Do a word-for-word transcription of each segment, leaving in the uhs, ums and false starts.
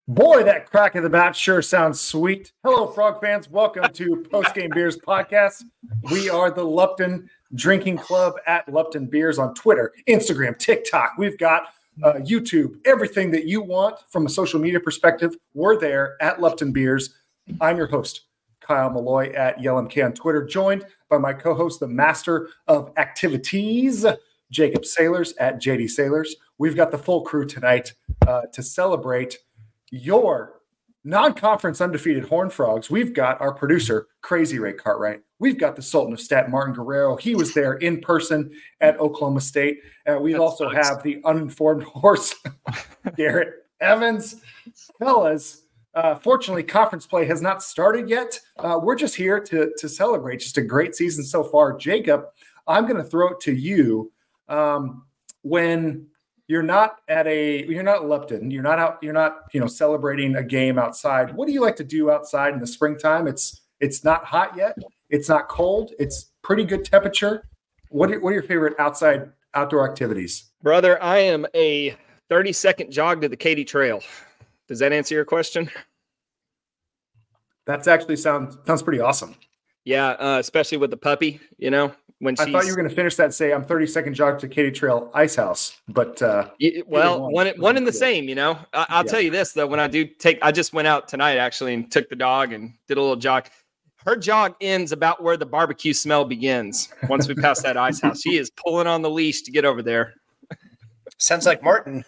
Boy, that crack of the bat sure sounds sweet. Hello, Frog fans. Welcome to Post Game Beers Podcast. We are the Lupton Drinking Club at Lupton Beers on Twitter, Instagram, TikTok. We've got uh, YouTube, everything that you want from a social media perspective. We're there at Lupton Beers. I'm your host, Kyle Malloy at Yell M K on Twitter, joined by my co-host, the master of activities, Jacob Sailors at J D Sailors. We've got the full crew tonight uh, to celebrate your non-conference undefeated Horned Frogs. We've got our producer, Crazy Ray Cartwright. We've got the Sultan of Stat, Martin Guerrero. He was there in person at Oklahoma State. Uh, we also nice. have the uninformed horse, Garrett Evans. Fellas, uh, fortunately, conference play has not started yet. Uh, we're just here to, to celebrate just a great season so far. Jacob, I'm going to throw it to you. Um, when You're not at a, you're not Lupton. You're not out, you're not, you know, celebrating a game outside. What do you like to do outside in the springtime? It's, it's not hot yet. It's not cold. It's pretty good temperature. What are, what are your favorite outside outdoor activities? Brother, I am a thirty second jog to the Katy Trail. Does that answer your question? That's actually sounds, sounds pretty awesome. Yeah. Uh, especially with the puppy, you know. When I thought you were going to finish that, say I'm thirty second jog to Katy Trail Ice House, but uh, well, one one in the same, you know. I, I'll yeah. tell you this though, when I do take, I just went out tonight actually and took the dog and did a little jog. Her jog ends about where the barbecue smell begins. Once we pass that Ice House, she is pulling on the leash to get over there. Sounds like Martin.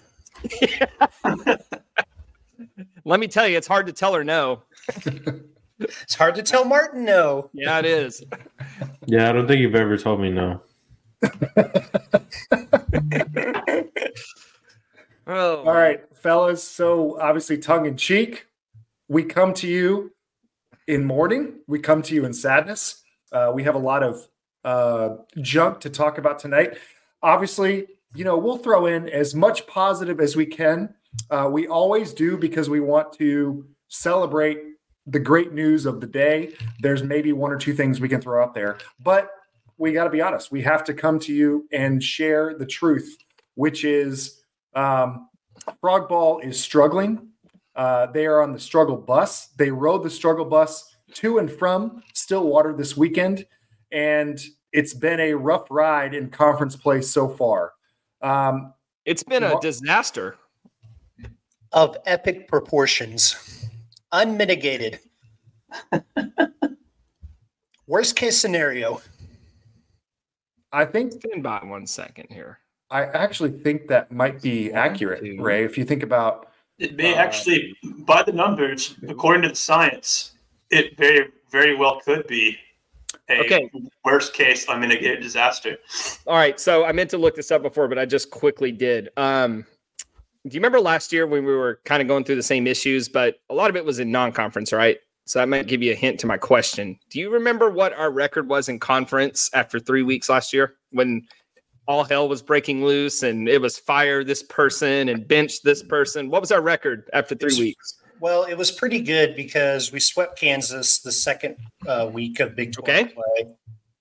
Let me tell you, it's hard to tell her no. It's hard to tell Martin no. Yeah, it is. Yeah, I don't think you've ever told me no. Oh. All right, fellas. So obviously tongue in cheek, we come to you in mourning. We come to you in sadness. Uh, we have a lot of uh, junk to talk about tonight. Obviously, you know, we'll throw in as much positive as we can. Uh, we always do because we want to celebrate the great news of the day. There's maybe one or two things we can throw out there, but we got to be honest. We have to come to you and share the truth, which is um, Frog Ball is struggling. Uh, they are on the struggle bus. They rode the struggle bus to and from Stillwater this weekend, and it's been a rough ride in conference play so far. Um, it's been a disaster of epic proportions. Unmitigated. Worst case scenario. I think. Stand by one second here. I actually think that might be accurate, Ray. If you think about it, may uh, actually, by the numbers, according to the science, it very, very well could be a okay. worst case unmitigated disaster. All right. So I meant to look this up before, but I just quickly did. Um, Do you remember last year when we were kind of going through the same issues, but a lot of it was in non-conference, right? So that might give you a hint to my question. Do you remember what our record was in conference after three weeks last year when all hell was breaking loose and it was fire this person and bench this person? What was our record after three was, weeks? Well, it was pretty good because we swept Kansas the second uh, week of Big twelve okay. play.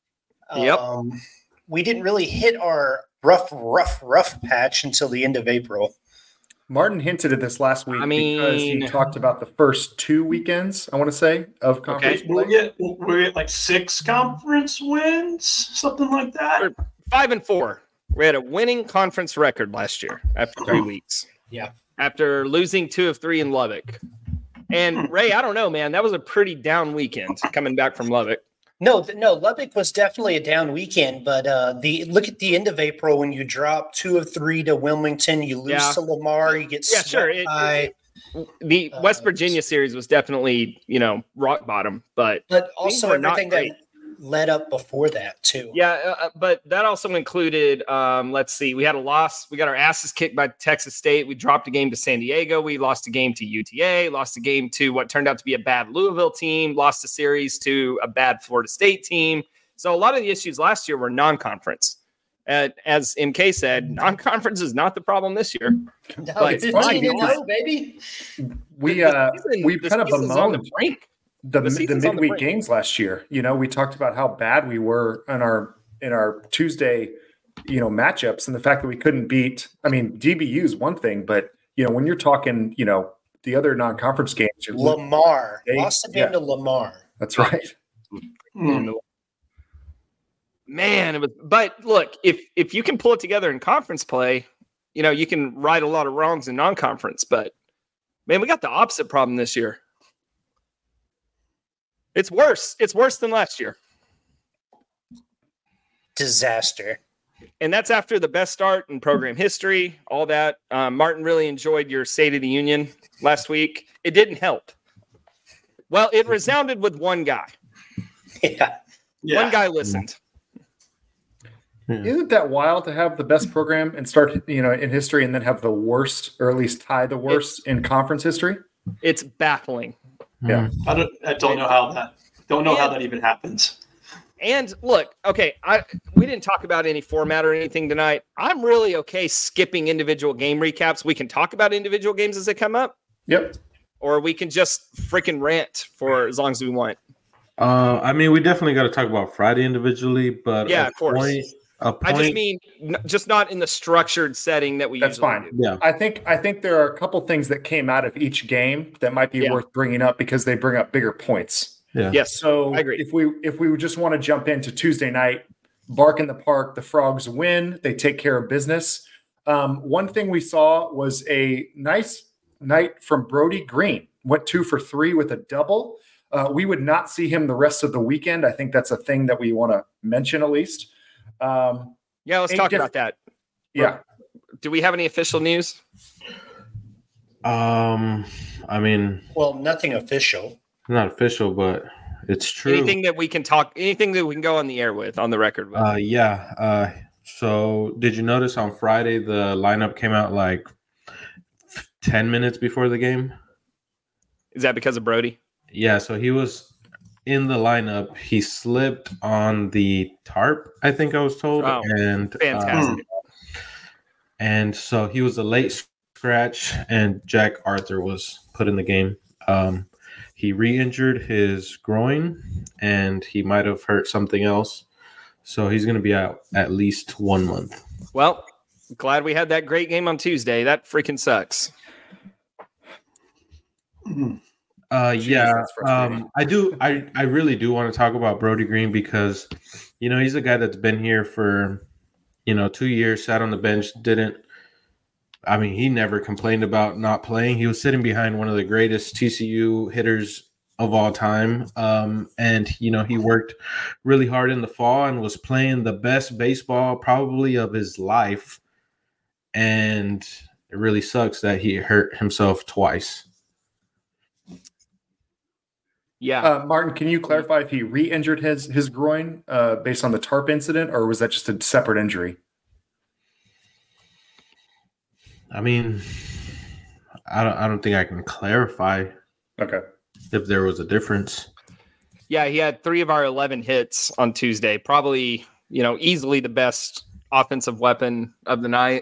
Yep. Um, we didn't really hit our rough, rough, rough patch until the end of April. Martin hinted at this last week I mean, because he talked about the first two weekends, I want to say, of conference okay. play. We'll get, we're at like six conference wins, something like that. We're five and four. We had a winning conference record last year after three weeks. Yeah. After losing two of three in Lubbock. And Ray, I don't know, man. That was a pretty down weekend coming back from Lubbock. No, no, Lubbock was definitely a down weekend, but uh, the look at the end of April when you drop two of three to Wilmington, you lose yeah. to Lamar, you get yeah, sure. It, by, it, the uh, West Virginia series was definitely, you know, rock bottom, but but also everything that led up before that too. Yeah, uh, but that also included, um, let's see, we had a loss. We got our asses kicked by Texas State. We dropped a game to San Diego. We lost a game to U T A, lost a game to what turned out to be a bad Louisville team, lost a series to a bad Florida State team. So a lot of the issues last year were non-conference. Uh, as M K said, non-conference is not the problem this year. No, but it's fine, no, baby. We, uh, season, we kind of bemoaned the brink. the, the, the midweek the games last year. You know, we talked about how bad we were in our in our Tuesday, you know, matchups, and the fact that we couldn't beat. I mean, D B U is one thing, but you know, when you're talking, you know, the other non-conference games. Lamar They, lost the game yeah, to Lamar. that's right. Hmm. Man, it was, but look, if if you can pull it together in conference play, you know, you can right a lot of wrongs in non-conference. But man, we got the opposite problem this year. It's worse. It's worse than last year. Disaster. And that's after the best start in program history, all that. Um, Martin really enjoyed your State of the Union last week. It didn't help. Well, it resounded with one guy. Yeah. Yeah. One guy listened. Isn't that wild to have the best program and start, you know, in history and then have the worst, or at least tie the worst in conference history? It's baffling. Yeah. I don't. I don't know how that. Don't know how Yeah. that even happens. And look, okay, I we didn't talk about any format or anything tonight. I'm really okay skipping individual game recaps. We can talk about individual games as they come up, Yep. or we can just freaking rant for as long as we want. Uh, I mean, we definitely got to talk about Friday individually, but Yeah, a of course. Point, a point, I just mean n- just not in the structured setting that we That's usually fine. do. yeah, I think I think there are a couple things that came out of each game that might be Yeah. worth bringing up because they bring up bigger points. yeah, Yes, So I agree. if we if we just want to jump into Tuesday night, Bark in the Park, the Frogs win. They take care of business. Um, one thing we saw was a nice night from Brody Green. Went two for three with a double. Uh, we would not see him the rest of the weekend. I think that's a thing that we want to mention at least. Um, Yeah, let's Ain't talk just- about that. yeah. Do we have any official news? Um, I mean, Well, nothing official. not official, but it's true. Anything that we can talk, anything that we can go on the air with, on the record with? Uh, yeah. Uh, so did you notice on Friday the lineup came out like ten minutes before the game? Is that because of Brody? Yeah. So he was in the lineup. He slipped on the tarp, I think I was told, Oh, and fantastic. um, and so he was a late scratch, and Jack Arthur was put in the game. Um, he re-injured his groin, and he might have hurt something else. So he's going to be out at least one month. Well, glad we had that great game on Tuesday. That freaking sucks. Uh, Jeez, yeah, that's frustrating. um, I do. I, I really do want to talk about Brody Green because, you know, he's a guy that's been here for, you know, two years, sat on the bench, didn't. I mean, he never complained about not playing. He was sitting behind one of the greatest T C U hitters of all time. Um, and, you know, he worked really hard in the fall and was playing the best baseball probably of his life. And it really sucks that he hurt himself twice. Yeah. Uh, Martin, can you clarify if he re-injured his his groin uh, based on the tarp incident, or was that just a separate injury? I mean, I don't, I don't think I can clarify Okay. if there was a difference. Yeah, he had three of our eleven hits on Tuesday. Probably, you know, easily the best offensive weapon of the night.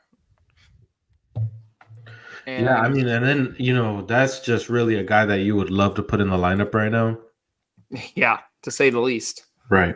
And Yeah, I mean, and then, you know, that's just really a guy that you would love to put in the lineup right now. yeah, to say the least. Right.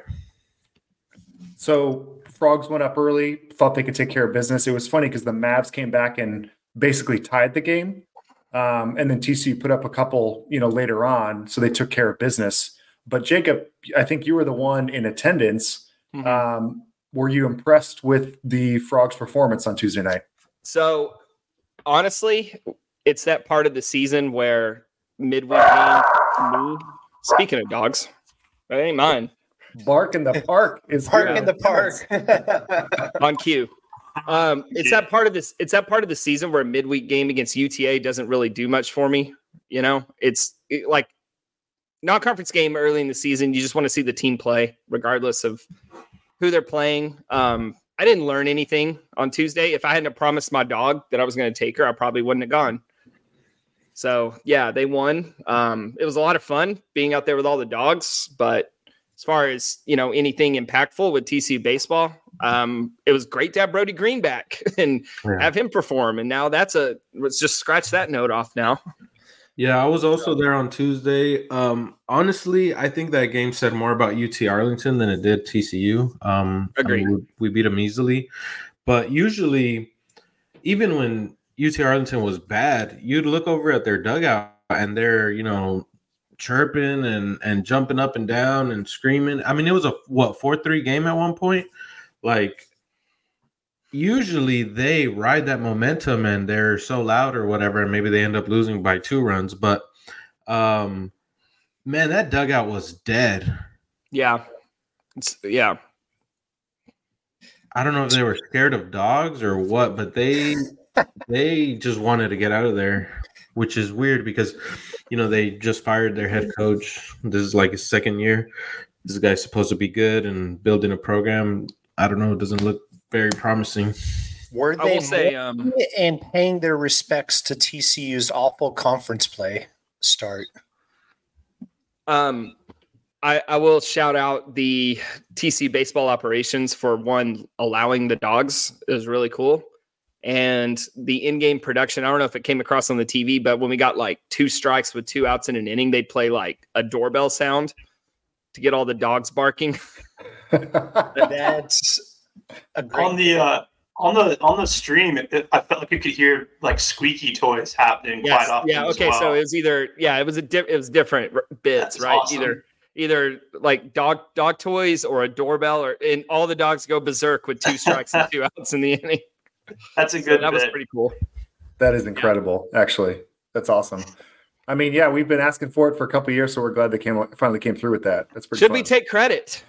So Frogs went up early, thought they could take care of business. It was funny because the Mavs came back and basically tied the game. Um, and then T C U put up a couple, you know, later on. So they took care of business. But Jacob, I think you were the one in attendance. Mhm. Um, were you impressed with the Frogs' performance on Tuesday night? So honestly, it's that part of the season where midweek game. me- Speaking of dogs, that ain't mine. Bark in the Park is Park here. in the park. On cue. Um, it's that part of this. It's that part of the season where a midweek game against U T A doesn't really do much for me. You know, it's it, like non-conference game early in the season. You just want to see the team play, regardless of who they're playing. Um, I didn't learn anything on Tuesday. If I hadn't promised my dog that I was going to take her, I probably wouldn't have gone. So yeah, they won. Um, it was a lot of fun being out there with all the dogs, but as far as, you know, anything impactful with T C U baseball, um, it was great to have Brody Green back and Yeah. have him perform. And now that's a, let's just scratch that note off now. Yeah, I was also there on Tuesday. Um, honestly, I think that game said more about U T Arlington than it did T C U. Um, I Agreed. mean, we, we beat them easily. But usually, even when U T Arlington was bad, you'd look over at their dugout and they're, you know, chirping and, and jumping up and down and screaming. I mean, it was a, what, four three game at one point? Like, usually they ride that momentum and they're so loud or whatever, and maybe they end up losing by two runs. But, um, man, that dugout was dead. Yeah. It's, yeah. I don't know if they were scared of dogs or what, but they they just wanted to get out of there, which is weird because, you know, they just fired their head coach. This is like his second year. This guy's supposed to be good and building a program. I don't know. It doesn't look very promising. Were I they will say, um, and paying their respects to T C U's awful conference play start? Um, I, I will shout out the T C baseball operations for one allowing the dogs. It was really cool. And the in-game production, I don't know if it came across on the T V, but when we got like two strikes with two outs in an inning, they'd play like a doorbell sound to get all the dogs barking. That's a great on the uh, on the on the stream. It, it, I felt like you could hear like squeaky toys happening Yes, quite often. yeah. as Okay. well. So it was either, yeah, it was a di- it was different r- bits, That's right? awesome. Either, either like dog, dog toys or a doorbell, or and all the dogs go berserk with two strikes and two outs in the inning. That's a So good. that was bit. pretty cool. That is incredible, actually. That's awesome. I mean, yeah, we've been asking for it for a couple of years, so we're glad they came finally came through with that. That's pretty. Should fun. we take credit?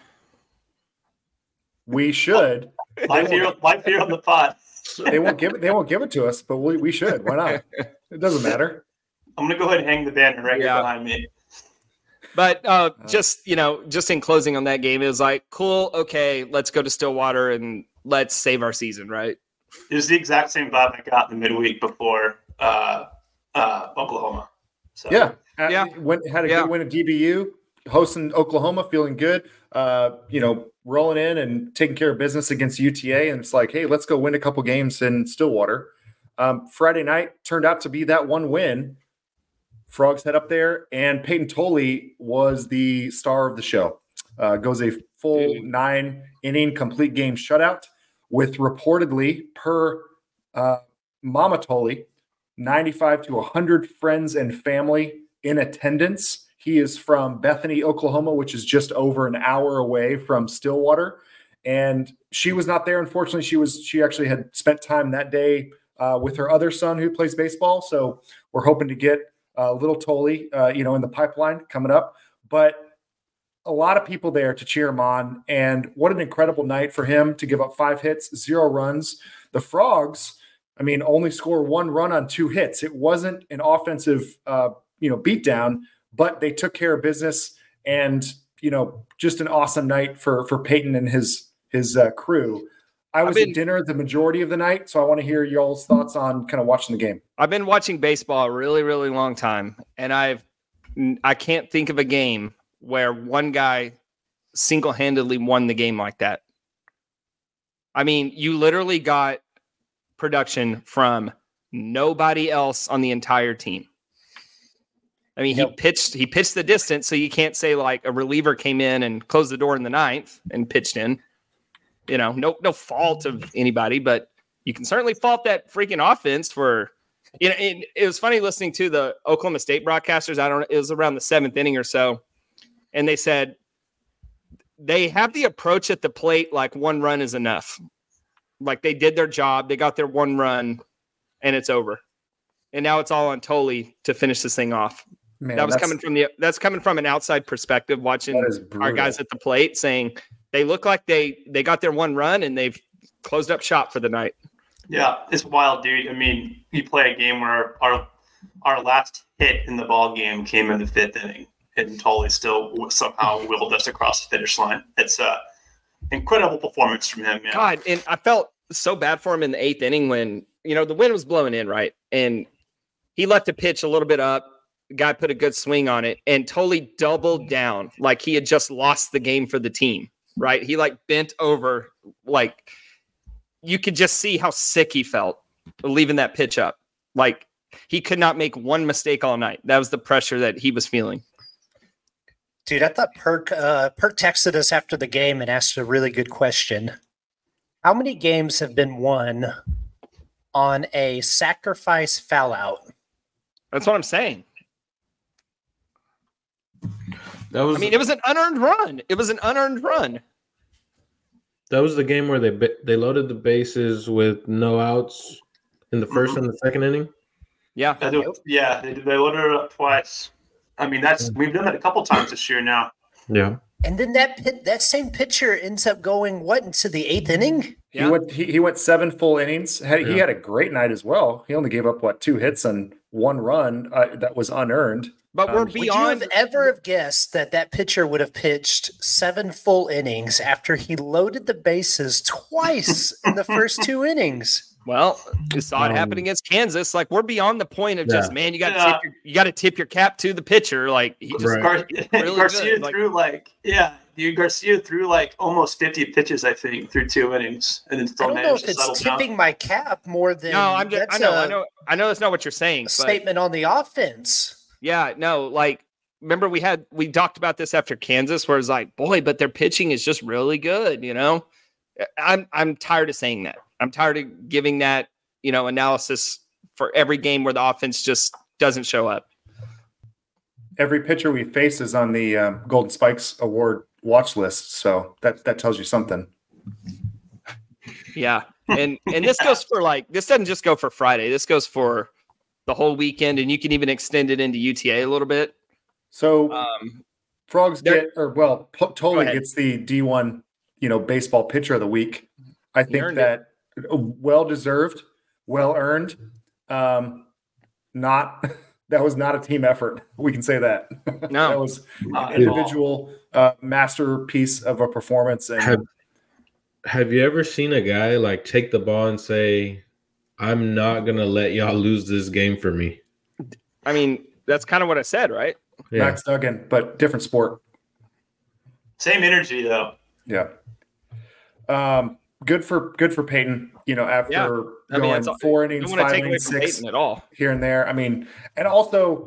We should. Live here, live here on the pod. They won't give it. They won't give it to us, but we, we should. Why not? It doesn't matter. I'm gonna go ahead and hang the banner right Yeah. here behind me. But uh, just, you know, just in closing on that game, it was like, cool, okay, let's go to Stillwater and let's save our season, right? It was the exact same vibe I got in the midweek before uh, uh, Oklahoma. So Yeah, Yeah. Uh, Went had a Yeah. good win at D B U, hosting Oklahoma, feeling good. Uh, you know, rolling in and taking care of business against U T A, and it's like, hey, let's go win a couple games in Stillwater. Um, Friday night turned out to be that one win. Frogs head up there, and Peyton Tolley was the star of the show. Uh, goes a full Dude. nine inning complete game shutout with reportedly per uh, Mama Tolley, ninety-five to one hundred friends and family in attendance. He is from Bethany, Oklahoma, which is just over an hour away from Stillwater. And she was not there. Unfortunately, she was, she actually had spent time that day uh, with her other son who plays baseball. So we're hoping to get uh, little Tolley, uh, you know, in the pipeline coming up. But a lot of people there to cheer him on. And what an incredible night for him to give up five hits, zero runs. The Frogs, I mean, only score one run on two hits. It wasn't an offensive, uh, you know, beatdown, but they took care of business. And, you know, just an awesome night for for Peyton and his his uh, crew. I was I've been- at dinner the majority of the night, so I want to hear y'all's thoughts on kind of watching the game. I've been watching baseball a really, really long time, and I've I can't think of a game where one guy single-handedly won the game like that. I mean, you literally got production from nobody else on the entire team. I mean, Yep. he pitched he pitched the distance, so you can't say like a reliever came in and closed the door in the ninth and pitched in. You know, no no fault of anybody, but you can certainly fault that freaking offense for. You know, it, it was funny listening to the Oklahoma State broadcasters. I don't know, it was around the seventh inning or so, and they said they have the approach at the plate like one run is enough. Like they did their job, they got their one run, and it's over. And now it's all on Tolley to finish this thing off. Man, that was that's- coming from the that's coming from an outside perspective, watching that is our brutal. guys at the plate saying they look like they they got their one run and they've closed up shop for the night. Yeah, it's wild, dude. I mean, we play a game where our our last hit in the ball game came in the fifth inning, and Tolley still somehow willed us across the finish line. It's a incredible performance from him, man. God, and I felt so bad for him in the eighth inning when, you know, the wind was blowing in, right? And he left the pitch a little bit up. The guy put a good swing on it and totally doubled down like he had just lost the game for the team, right? He like bent over, like you could just see how sick he felt leaving that pitch up. Like he could not make one mistake all night. That was the pressure that he was feeling. Dude, I thought Perk uh, Perk texted us after the game and asked a really good question. How many games have been won on a sacrifice foul out. That's what I'm saying. That was I mean, it was an unearned run. It was an unearned run. that was the game where they ba- they loaded the bases with no outs in the 1st Mhm. and the second inning. Yeah. Yeah, they, yeah, they, they loaded it up twice. I mean, that's we've done that a couple times this year now. Yeah. And then that pit, that same pitcher ends up going what into the eighth inning? Yeah. He went he, he went seven full innings. Had, He Yeah. had a great night as well. He only gave up what two hits and one run uh, that was unearned. But we're Um, Would you beyond. have ever have guessed that that pitcher would have pitched seven full innings after he loaded the bases twice in the first two innings? Well, you saw it Um, happen against Kansas. Like we're beyond the point of just Yeah. man, you got to Yeah. tip your, you got to tip your cap to the pitcher. Like he just Right. Gar- Really Garcia good, like- threw like yeah, dude. Garcia threw like almost fifty pitches, I think, through two innings, and then I still don't know managed if to it's settle down. tipping my cap more than no. I'm just. I that's know. a I know. I know that's not what you're saying. But statement on the offense. yeah, no. Like remember we had we talked about this after Kansas, where it's like, boy, but their pitching is just really good. You know, I'm I'm tired of saying that. I'm tired of giving that you know analysis for every game where the offense just doesn't show up. Every pitcher we face is on the um, Golden Spikes Award watch list, so that that tells you something. Yeah. And and this goes for like this doesn't just go for Friday. This goes for the whole weekend, and you can even extend it into U T A a little bit. So Um, Frogs there- get, or well, P- Totally ahead. gets the D one, you know, baseball pitcher of the week. I think earned that well deserved, well earned. Um, not that was not a team effort. We can say that. No. that was Not an at all. individual uh, masterpiece of a performance. And Have Have you ever seen a guy like take the ball and say, "I'm not gonna let y'all lose this game for me"? I mean, that's kind of what I said, right? Yeah. Max Duggan, but different sport. Same energy though. Yeah. Um, good for good for Peyton. You know, after Yeah. I mean, going it's- four I don't innings, want to five take away innings, from six Peyton at all. here and there. I mean, and also,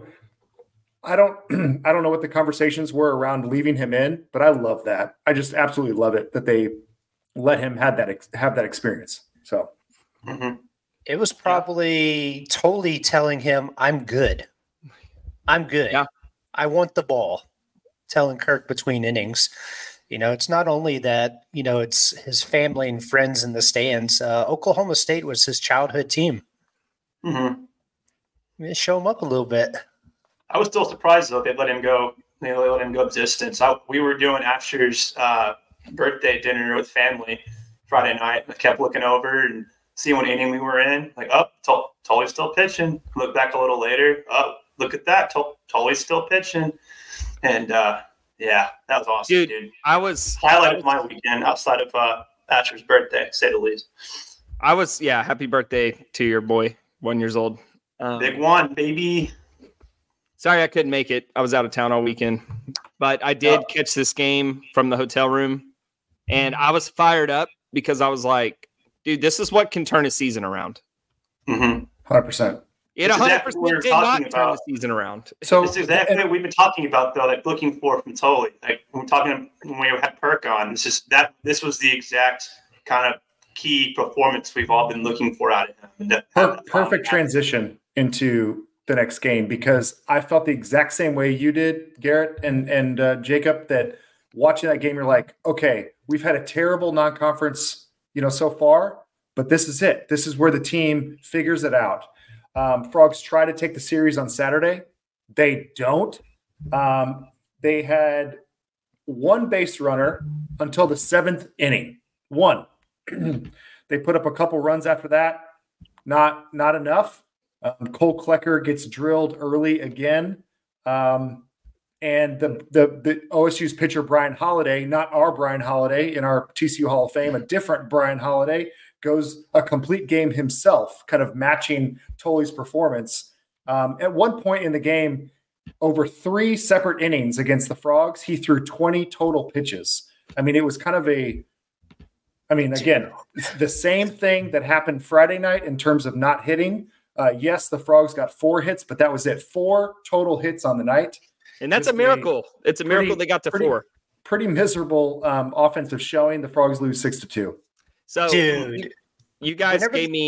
I don't I don't know what the conversations were around leaving him in, but I love that. I just absolutely love it that they let him have that ex- have that experience. So hmm It was probably totally telling him, I'm good. I'm good. Yeah. I want the ball. Telling Kirk between innings. You know, it's not only that, you know, it's his family and friends in the stands. Uh, Oklahoma State was his childhood team. hmm Maybe show him up a little bit. I was still surprised though they let him go. They let him go distance. I, we were doing Asher's uh, birthday dinner with family Friday night. I kept looking over and seeing what inning we were in. Like, oh, Tol- Tully's still pitching. Look back a little later. Oh, look at that. Tol- Tully's still pitching. And uh, yeah, that was awesome, Dude, dude. I was Highlight of my weekend outside of uh, Asher's birthday, to say the least. I was yeah, happy birthday to your boy, one years old. Um, Big one, baby. Sorry I couldn't make it. I was out of town all weekend. But I did Oh. catch this game from the hotel room, and I was fired up because I was like, dude, this is what can turn a season around. Mm-hmm. one hundred percent. It That's one hundred exactly what we were percent did not talking turn the about. season around. So It's exactly and- what we've been talking about, though. Like looking for from Tully. Like when we're talking when we had Perk on. It's just that this was the exact kind of key performance we've all been looking for out of him. And that- Per- that- perfect transition into the next game, because I felt the exact same way you did, Garrett and and uh, Jacob. That watching that game, you're like, okay, we've had a terrible non-conference, you know, so far, but this is it. This is where the team figures it out. Um, Frogs try to take the series on Saturday. They don't. Um, they had one base runner until the seventh inning. One. They put up a couple runs after that. Not not enough. Um, Cole Klecker gets drilled early again. Um, and the, the the O S U's pitcher, Brian Holiday, not our Brian Holiday in our T C U Hall of Fame, a different Brian Holiday, goes a complete game himself, kind of matching Tully's performance. Um, at one point in the game, over three separate innings against the Frogs, he threw twenty total pitches. I mean, it was kind of a I mean, again, it's the same thing that happened Friday night in terms of not hitting. Uh, yes, the Frogs got four hits, but that was it. Four total hits on the night. And that's Just a miracle. It's a pretty- miracle they got to pretty- four. Pretty miserable um, offensive showing. The Frogs lose six to two. So Dude. you, you guys Whenever- gave me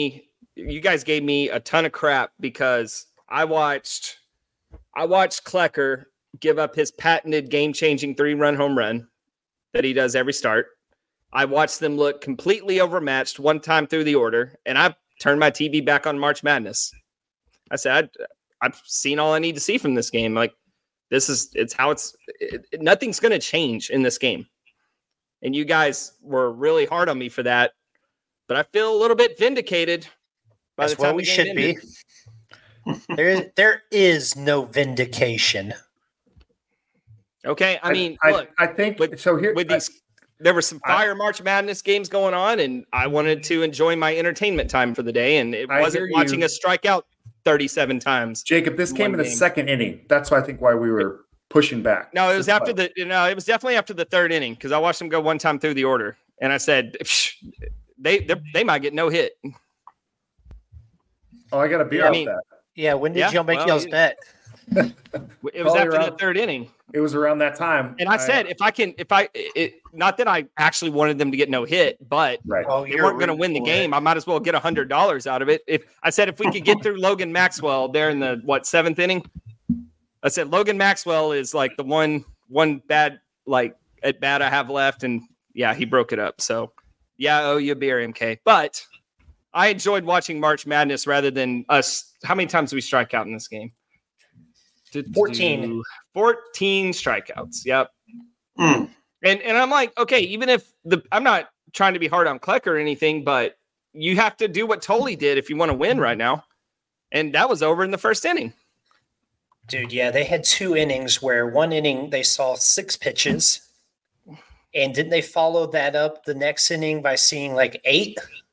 you guys gave me a ton of crap because I watched I watched Klecker give up his patented game-changing three-run home run that he does every start. I watched them look completely overmatched one time through the order, and I turned my T V back on March Madness. I said, I've seen all I need to see from this game. Like, this is, it's how it's, it, it, nothing's going to change in this game. And you guys were really hard on me for that, but I feel a little bit vindicated by That's the time what we the game should ended. be. there, there is no vindication. Okay, I mean, I, look, I think with, so. Here, with these, there were some fire March Madness games going on, and I wanted to enjoy my entertainment time for the day, and it I wasn't hear watching you. us strike out thirty-seven times. Jacob, this in came one in the game. second inning. That's why I think why we were pushing back. No, it was So, after the. No, it was definitely after the third inning because I watched them go one time through the order, and I said they they might get no hit. Oh, I got a beer I off mean, that. Yeah, when did Yeah, y'all make well, y'all's you- bet? It was Probably after around- the third inning, It was around that time. and I said if I can, if I, it, not that I actually wanted them to get no hit, but right. Oh, they you're weren't going to rooting win the for game. it. I might as well get a hundred dollars out of it. If I said if we could get through Logan Maxwell there in the what seventh inning, I said Logan Maxwell is like the one one bad like at bat I have left, and yeah, he broke it up. So yeah, I owe you a beer, M K. But I enjoyed watching March Madness rather than us. How many times did we strike out in this game? fourteen. fourteen strikeouts. Yep. Mm. And and I'm like, okay, even if the I'm not trying to be hard on Kleck or anything, but you have to do what Tolley did if you want to win right now. And that was over in the first inning. Dude, yeah, they had two innings where one inning they saw six pitches. And didn't they follow that up the next inning by seeing like eight?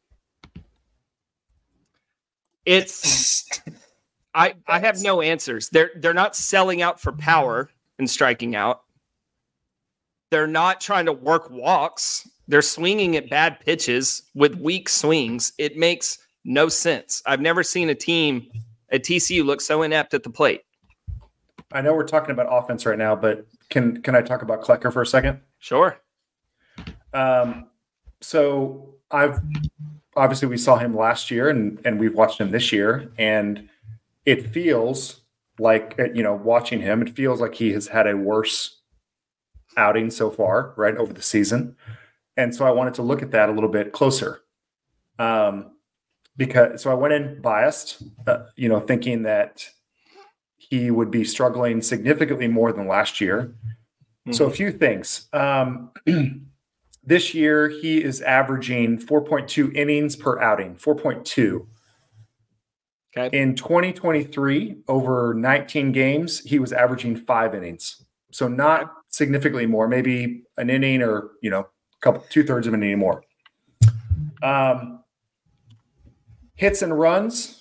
It's I I have no answers. They're they're not selling out for power and striking out. They're not trying to work walks. They're swinging at bad pitches with weak swings. It makes no sense. I've never seen a team at T C U look so inept at the plate. I know we're talking about offense right now, but can can I talk about Klecker for a second? Sure. Um, so I've obviously we saw him last year, and and we've watched him this year, and it feels like, you know, watching him, it feels like he has had a worse outing so far, right, over the season. And so I wanted to look at that a little bit closer. Um, because so I went in biased, uh, you know, thinking that he would be struggling significantly more than last year. Mm-hmm. So a few things. Um, this year, he is averaging four point two innings per outing, four point two. Okay. In twenty twenty-three, over nineteen games, he was averaging five innings. So not significantly more, maybe an inning or, you know, a couple, two thirds of an inning more. Um, hits and runs.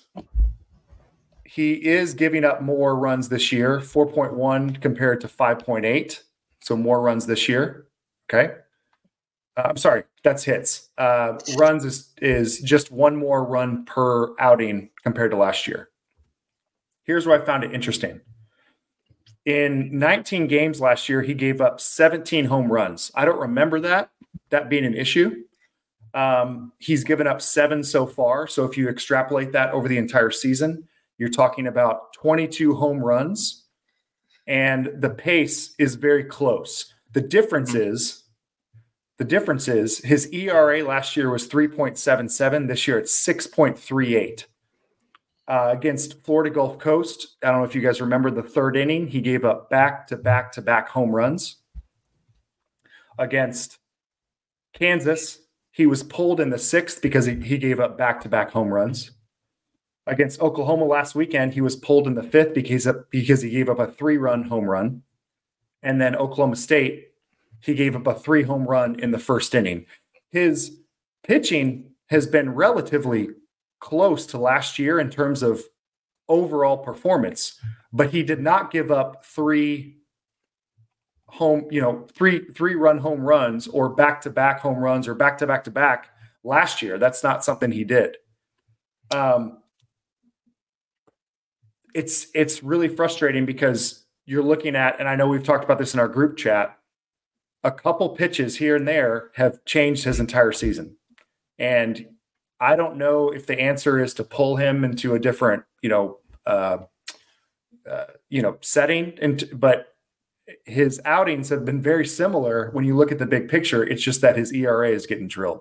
He is giving up more runs this year, four point one compared to five point eight. So more runs this year. Okay. Uh, I'm sorry, that's hits. Uh, runs is, is just one more run per outing compared to last year. Here's where I found it interesting. In nineteen games last year, he gave up seventeen home runs. I don't remember that, that being an issue. Um, he's given up seven so far. So if you extrapolate that over the entire season, you're talking about twenty-two home runs, and the pace is very close. The difference is, the difference is his E R A last year was three point seven seven. This year it's six point three eight. Uh, against Florida Gulf Coast, I don't know if you guys remember the third inning, he gave up back-to-back-to-back home runs. Against Kansas, he was pulled in the sixth because he, he gave up back-to-back home runs. Against Oklahoma last weekend, he was pulled in the fifth because, because he gave up a three-run home run. And then Oklahoma State, he gave up a three home run in the first inning. His pitching has been relatively close to last year in terms of overall performance, but he did not give up three home, you know, three three run home runs or back-to-back home runs or back-to-back-to-back last year. That's not something he did. Um, it's it's really frustrating because you're looking at, and I know we've talked about this in our group chat, a couple pitches here and there have changed his entire season. And I don't know if the answer is to pull him into a different, you know, uh, uh, you know, setting. And but his outings have been very similar when you look at the big picture. It's just that his E R A is getting drilled.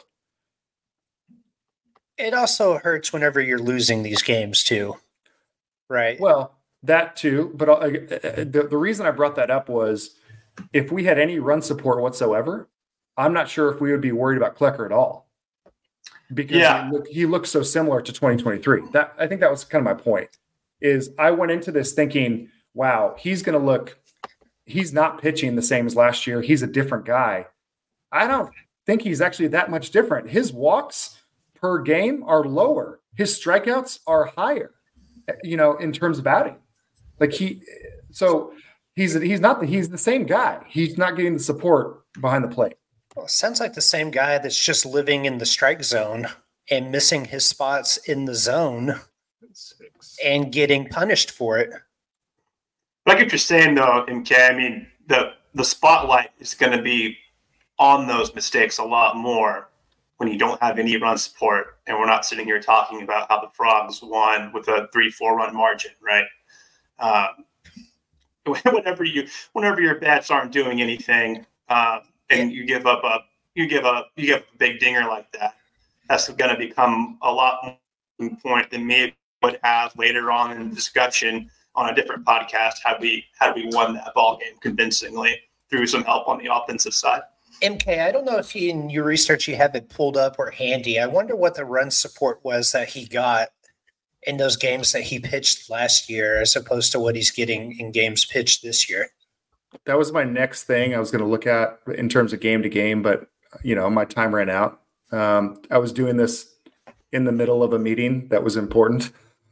It also hurts whenever you're losing these games too, right? Well, that too. But uh, the the reason I brought that up was if we had any run support whatsoever, I'm not sure if we would be worried about Klecker at all. Because Yeah. he, look, he looks so similar to twenty twenty-three. That I think that was kind of my point. Is I went into this thinking, wow, he's going to look. He's not pitching the same as last year. He's a different guy. I don't think he's actually that much different. His walks per game are lower. His strikeouts are higher. You know, in terms of outing, like he. So he's he's not the, he's the same guy. He's not getting the support behind the plate. Well, sounds like the same guy that's just living in the strike zone and missing his spots in the zone and getting punished for it. Like what you're saying, though, M K, I mean, the, the spotlight is going to be on those mistakes a lot more when you don't have any run support. And we're not sitting here talking about how the Frogs won with a three, four run margin, right? Um, whenever you, whenever your bats aren't doing anything, um, and you give up a you give a you give a big dinger like that, that's going to become a lot more point than maybe would have later on in the discussion on a different podcast had we had we won that ball game convincingly through some help on the offensive side. M K, I don't know if you, in your research you have it pulled up or handy. I wonder what the run support was that he got in those games that he pitched last year as opposed to what he's getting in games pitched this year. That was my next thing I was going to look at in terms of game to game, but you know, my time ran out. Um, I was doing this in the middle of a meeting that was important,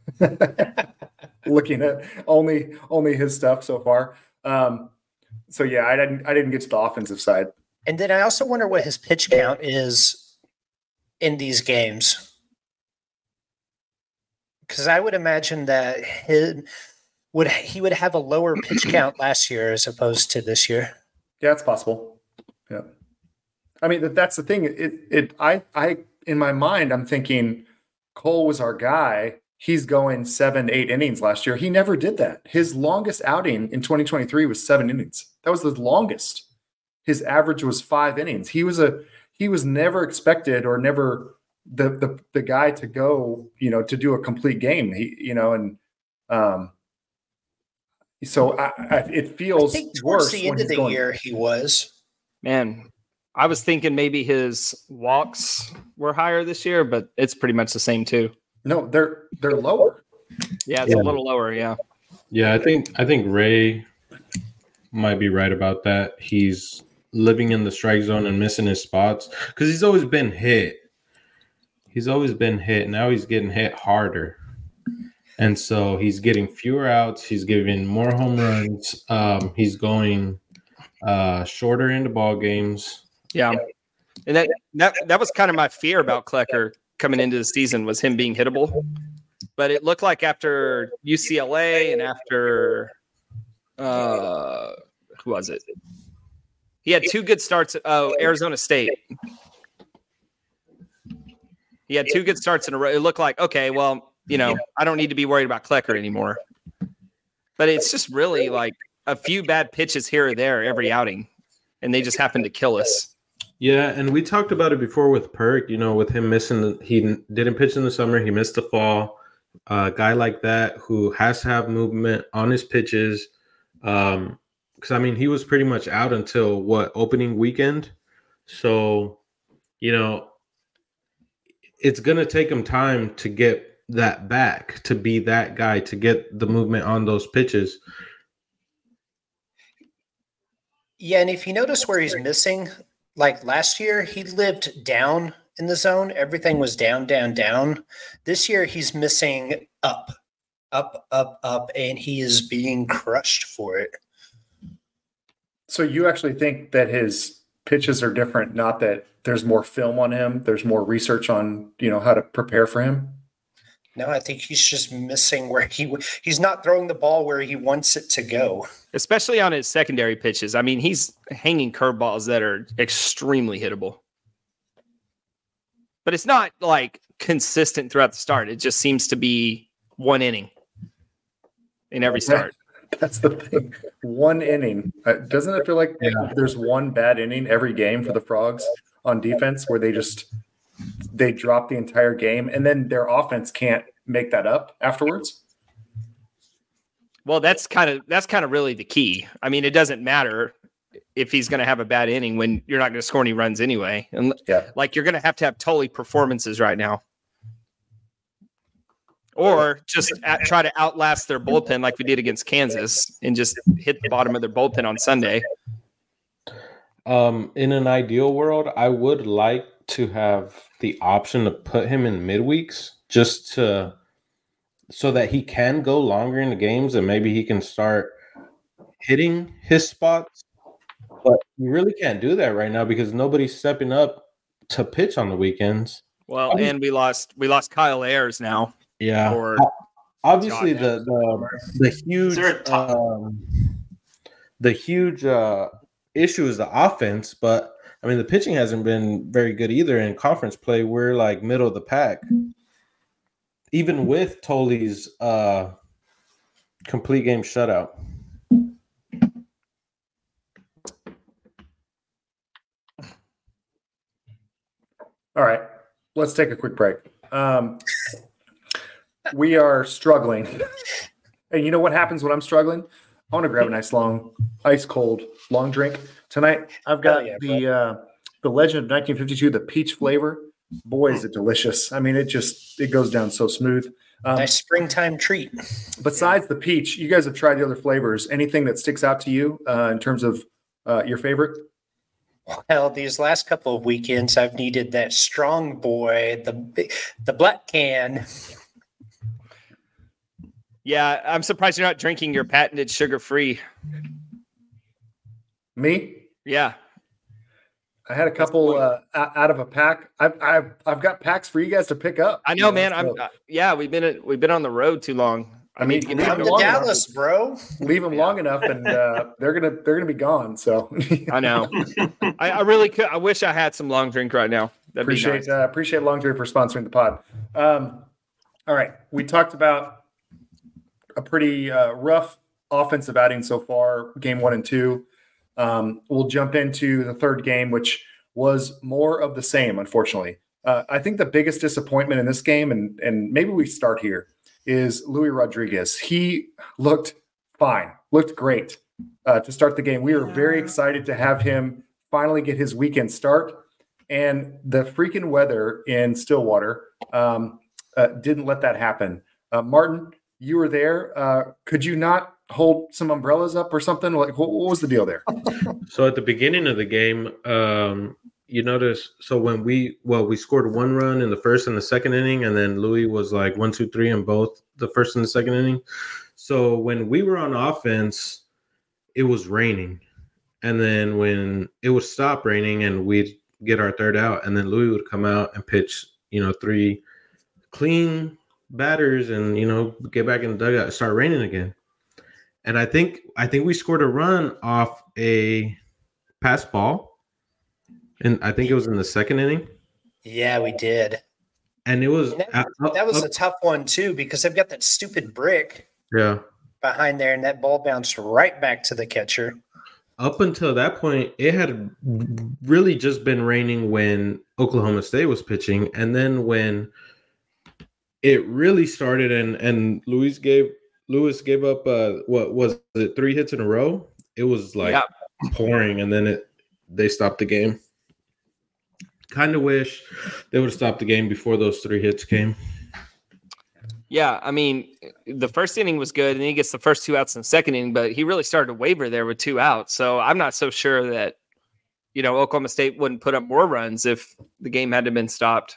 looking at only only his stuff so far. Um, so yeah, I didn't I didn't get to the offensive side. And then I also wonder what his pitch count is in these games, because I would imagine that his Would he would have a lower pitch count last year as opposed to this year? Yeah, it's possible. Yeah, I mean that, that's the thing. It it I I in my mind I'm thinking Cole was our guy. He's going seven eight innings last year. He never did that. His longest outing in twenty twenty-three was seven innings. That was the longest. His average was five innings. He was a he was never expected or never the the the guy to go you know to do a complete game. He you know and um. So I, I, it feels I think towards worse the when end of he's the going, year he was. Man, I was thinking maybe his walks were higher this year, but it's pretty much the same too. No, they're they're lower. Yeah, it's Yeah. a little lower. Yeah. Yeah, I think I think Ray might be right about that. He's living in the strike zone and missing his spots because he's always been hit. He's always been hit. Now he's getting hit harder. And so he's getting fewer outs. He's giving more home runs. Um, he's going uh, shorter into ball games. Yeah. And that, that that was kind of my fear about Klecker coming into the season was him being hittable. But it looked like after U C L A and after uh, who was it? He had two good starts. Oh, Arizona State. He had two good starts in a row. It looked like, okay, well, you know, I don't need to be worried about Klecker anymore. But it's just really like a few bad pitches here or there every outing, and they just happen to kill us. Yeah, and we talked about it before with Perk, you know, with him missing, the, he didn't pitch in the summer, he missed the fall. Uh, a guy like that who has to have movement on his pitches. Um, because, I mean, he was pretty much out until, what, opening weekend? So, you know, it's going to take him time to get that back, to be that guy, to get the movement on those pitches. Yeah, and if you notice where he's missing, like last year, he lived down in the zone. Everything was down, down, down. This year, he's missing up, up, up, up, and he is being crushed for it. So you actually think that his pitches are different, not that there's more film on him, there's more research on, you know, how to prepare for him? No, I think he's just missing where he he's not throwing the ball where he wants it to go. Especially on his secondary pitches. I mean, he's hanging curveballs that are extremely hittable. but it's not like consistent throughout the start. It just seems to be one inning in every start. That's the thing. One inning. Uh, doesn't it feel like Yeah. there's one bad inning every game for the Frogs on defense where they just they drop the entire game and then their offense can't make that up afterwards? Well, that's kind of that's kind of really the key. I mean, it doesn't matter if he's going to have a bad inning when you're not going to score any runs anyway. And Yeah. like you're going to have to have totally performances right now. Or just at, try to outlast their bullpen like we did against Kansas and just hit the bottom of their bullpen on Sunday. Um, in an ideal world, I would like to have the option to put him in midweeks just to so that he can go longer in the games and maybe he can start hitting his spots. But you really can't do that right now because nobody's stepping up to pitch on the weekends. Well, and we lost we lost Kyle Ayers now. Yeah. Or Obviously, John the, the the huge there a top- um, the huge uh, issue is the offense, but I mean the pitching hasn't been very good either. In conference play, we're like middle of the pack, even with Toley's uh, complete game shutout. All right. Let's take a quick break. Um, we are struggling. And you know what happens when I'm struggling? I want to grab a nice long, ice cold long drink tonight. I've got Hell yeah, the uh, the Legend of nineteen fifty-two, the peach flavor. Boy, is it delicious! I mean, it just it goes down so smooth. Um, Nice springtime treat. Besides the peach, you guys have tried the other flavors. Anything that sticks out to you uh, in terms of uh, your favorite? Well, these last couple of weekends, I've needed that strong boy, the big- the black can. Yeah, I'm surprised you're not drinking your patented sugar-free. Me? Yeah. I had a couple uh, o- out of a pack. I've, I've I've got packs for you guys to pick up. I know, man. I'm so uh, yeah, we've been we've been on the road too long. I mean, need to get leave back them Come to long enough. Dallas, bro. leave them long enough, and uh, they're gonna they're gonna be gone. So I know. I, I really could. I wish I had some long drink right now. That'd be appreciate nice. uh, appreciate Long Drink for sponsoring the pod. Um, all right, we talked about a pretty uh, rough offensive outing so far, game one and two. Um, we'll jump into the third game, which was more of the same, unfortunately. Uh, I think the biggest disappointment in this game, and and maybe we start here, is Luis Rodriguez. He looked fine, looked great uh, to start the game. We were very excited to have him finally get his weekend start, and the freaking weather in Stillwater um, uh, didn't let that happen. Uh, Martin, you were there. Uh, could you not hold some umbrellas up or something? Like, what, what was the deal there? So at the beginning of the game, um, you notice. So when we well, we scored one run in the first and the second inning, and then Louis was like one, two, three in both the first and the second inning. So when we were on offense, it was raining, and then when it would stop raining and we'd get our third out, and then Louis would come out and pitch, you know, three clean batters, and you know, get back in the dugout and start raining again. And I think I think we scored a run off a pass ball, and I think it was in the second inning. Yeah, we did. And it was That, up- that was up- a tough one too because they've got that stupid brick yeah. behind there, and that ball bounced right back to the catcher. Up until that point, it had really just been raining when Oklahoma State was pitching, and then when it really started, and and Luis gave Lewis gave up uh what was it three hits in a row? It was like Yeah. pouring, and then it they stopped the game. Kind of wish they would have stopped the game before those three hits came. Yeah, I mean, the first inning was good, and then he gets the first two outs in the second inning, but he really started to waver there with two outs. So I'm not so sure that, you know, Oklahoma State wouldn't put up more runs if the game had to have been stopped.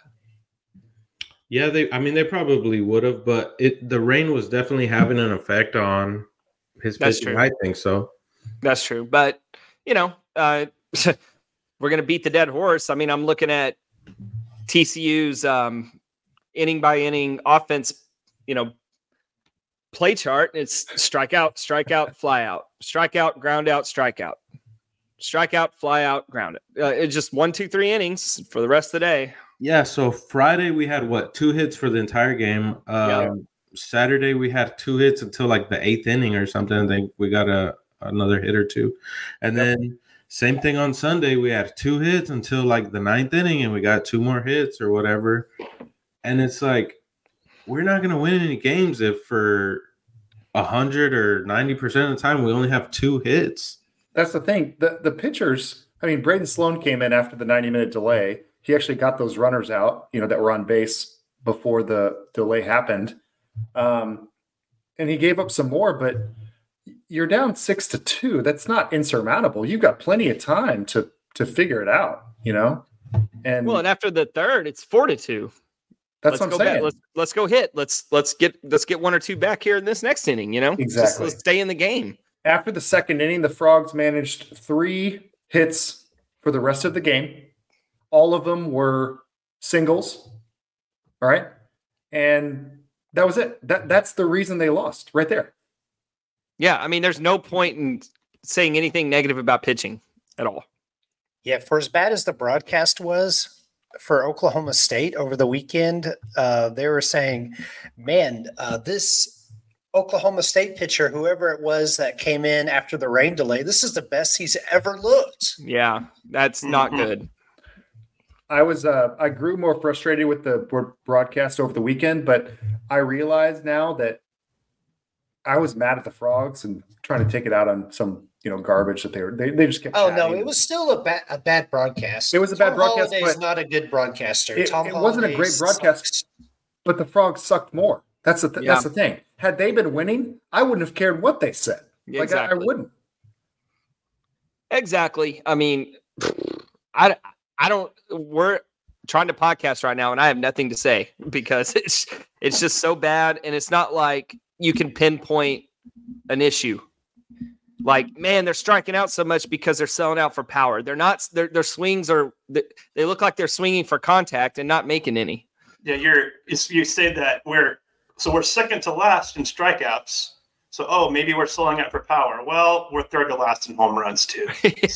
Yeah, they. I mean, they probably would have, but it the rain was definitely having an effect on his That's pitching. true. I think so. That's true. But, you know, uh, we're going to beat the dead horse. I mean, I'm looking at T C U's um, inning by inning offense, you know, play chart. It's strikeout, strikeout, fly out, strikeout, ground out, strikeout, strikeout, fly out, ground it. Uh, it's just one, two, three innings for the rest of the day. Yeah, so Friday we had what two hits for the entire game. Um, Yeah. Saturday we had two hits until like the eighth inning or something. I think we got a another hit or two, and Yep. then same thing on Sunday. We had two hits until like the ninth inning, and we got two more hits or whatever. And it's like we're not gonna win any games if for a hundred or ninety percent of the time we only have two hits. That's the thing. The the pitchers, I mean, Braden Sloan came in after the ninety minute delay. He actually got those runners out, you know, that were on base before the delay happened. Um, and he gave up some more, but you're down six to two. That's not insurmountable. You've got plenty of time to to figure it out, you know? And Well, and after the third, it's four to two. that's let's what I'm go saying. back. Let's let's go hit. Let's let's get let's get one or two back here in this next inning. You know, Just Exactly. let's stay in the game. After the second inning, the Frogs managed three hits for the rest of the game. All of them were singles. All right. And that was it. That that's the reason they lost right there. Yeah, I mean, there's no point in saying anything negative about pitching at all. Yeah, for as bad as the broadcast was for Oklahoma State over the weekend, uh, they were saying, man, uh, this Oklahoma State pitcher, whoever it was that came in after the rain delay, this is the best he's ever looked. Yeah, that's not Mhm. good. I was uh, I grew more frustrated with the broad- broadcast over the weekend, but I realize now that I was mad at the Frogs and trying to take it out on some you know garbage that they were they, they just kept. Oh, no, chatting. it was still a bad a bad broadcast. It was a bad Tom broadcast, Holliday's but not a good broadcaster. it- Tom it wasn't a Holliday great broadcast. sucks. But the Frogs sucked more. That's the th- Yeah. that's the thing. Had they been winning, I wouldn't have cared what they said. Like I, I Exactly. wouldn't. Exactly. I mean, I I don't. We're trying to podcast right now, and I have nothing to say because it's it's just so bad, and it's not like you can pinpoint an issue. Like, man, they're striking out so much because they're selling out for power. They're not. Their their swings are. They look like they're swinging for contact and not making any. Yeah, you're it's- you say that we're so we're second to last in strikeouts. So oh, maybe we're slowing out for power. Well, we're third to last in home runs too.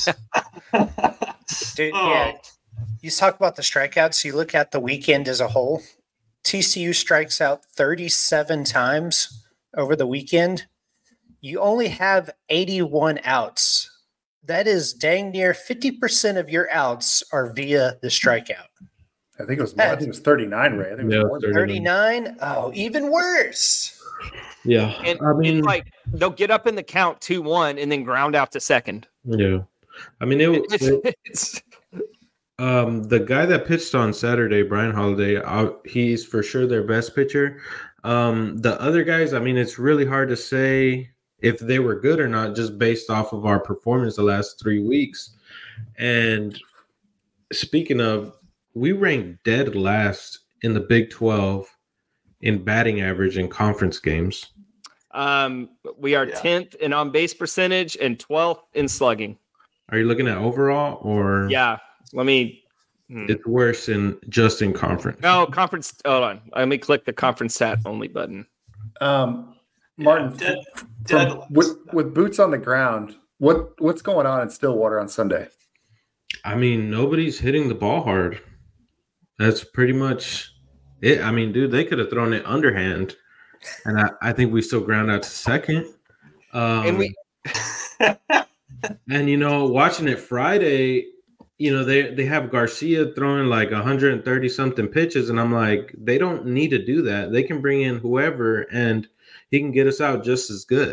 Dude, Oh. yeah. You talk about the strikeouts. You look at the weekend as a whole. T C U strikes out thirty-seven times over the weekend. You only have eighty-one outs. That is dang near fifty percent of your outs are via the strikeout. I think it was more. I think it was thirty-nine, Ray. I think it was Yeah, more than thirty-nine? Oh, even worse. Yeah, And I mean, it's like they'll get up in the count two one and then ground out to second. yeah, I mean, it, It's, it it's, Um, the guy that pitched on Saturday, Brian Holiday, uh, he's for sure their best pitcher. Um, the other guys, I mean, it's really hard to say if they were good or not just based off of our performance the last three weeks. And speaking of, we ranked dead last in the Big twelve in batting average in conference games. um, we are Yeah. tenth in on base percentage and twelfth in slugging. Are you looking at overall or Yeah. Let me. hmm. it's worse in just in conference? No, conference. Hold on. Let me click the conference stat only button. Um, Martin, Yeah, dead, from- dead last. with with boots on the ground, what what's going on in Stillwater on Sunday? I mean, nobody's hitting the ball hard. That's pretty much it. I mean, dude, they could have thrown it underhand, and I, I think we still ground out to second. Um, And we. and you know, watching it Friday, you know, they they have Garcia throwing like one hundred thirty something pitches, and I'm like, they don't need to do that. They can bring in whoever, and he can get us out just as good.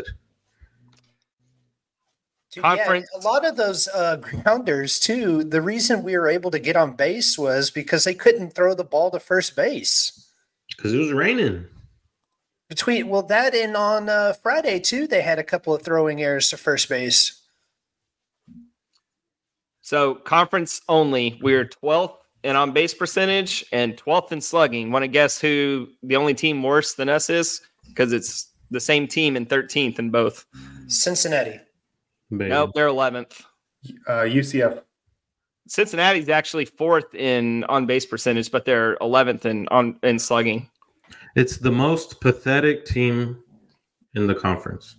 Dude, Conference- Yeah, a lot of those uh, grounders, too, the reason we were able to get on base was because they couldn't throw the ball to first base. Because it was raining. Between well, that and on uh, Friday too, they had a couple of throwing errors to first base. So conference only, we're twelfth in on base percentage and twelfth in slugging. Want to guess who the only team worse than us is? Because it's the same team in thirteenth in both. Cincinnati. Baby. Nope, they're eleventh. Uh, U C F. Cincinnati's actually fourth in on base percentage, but they're eleventh in on in slugging. It's the most pathetic team in the conference.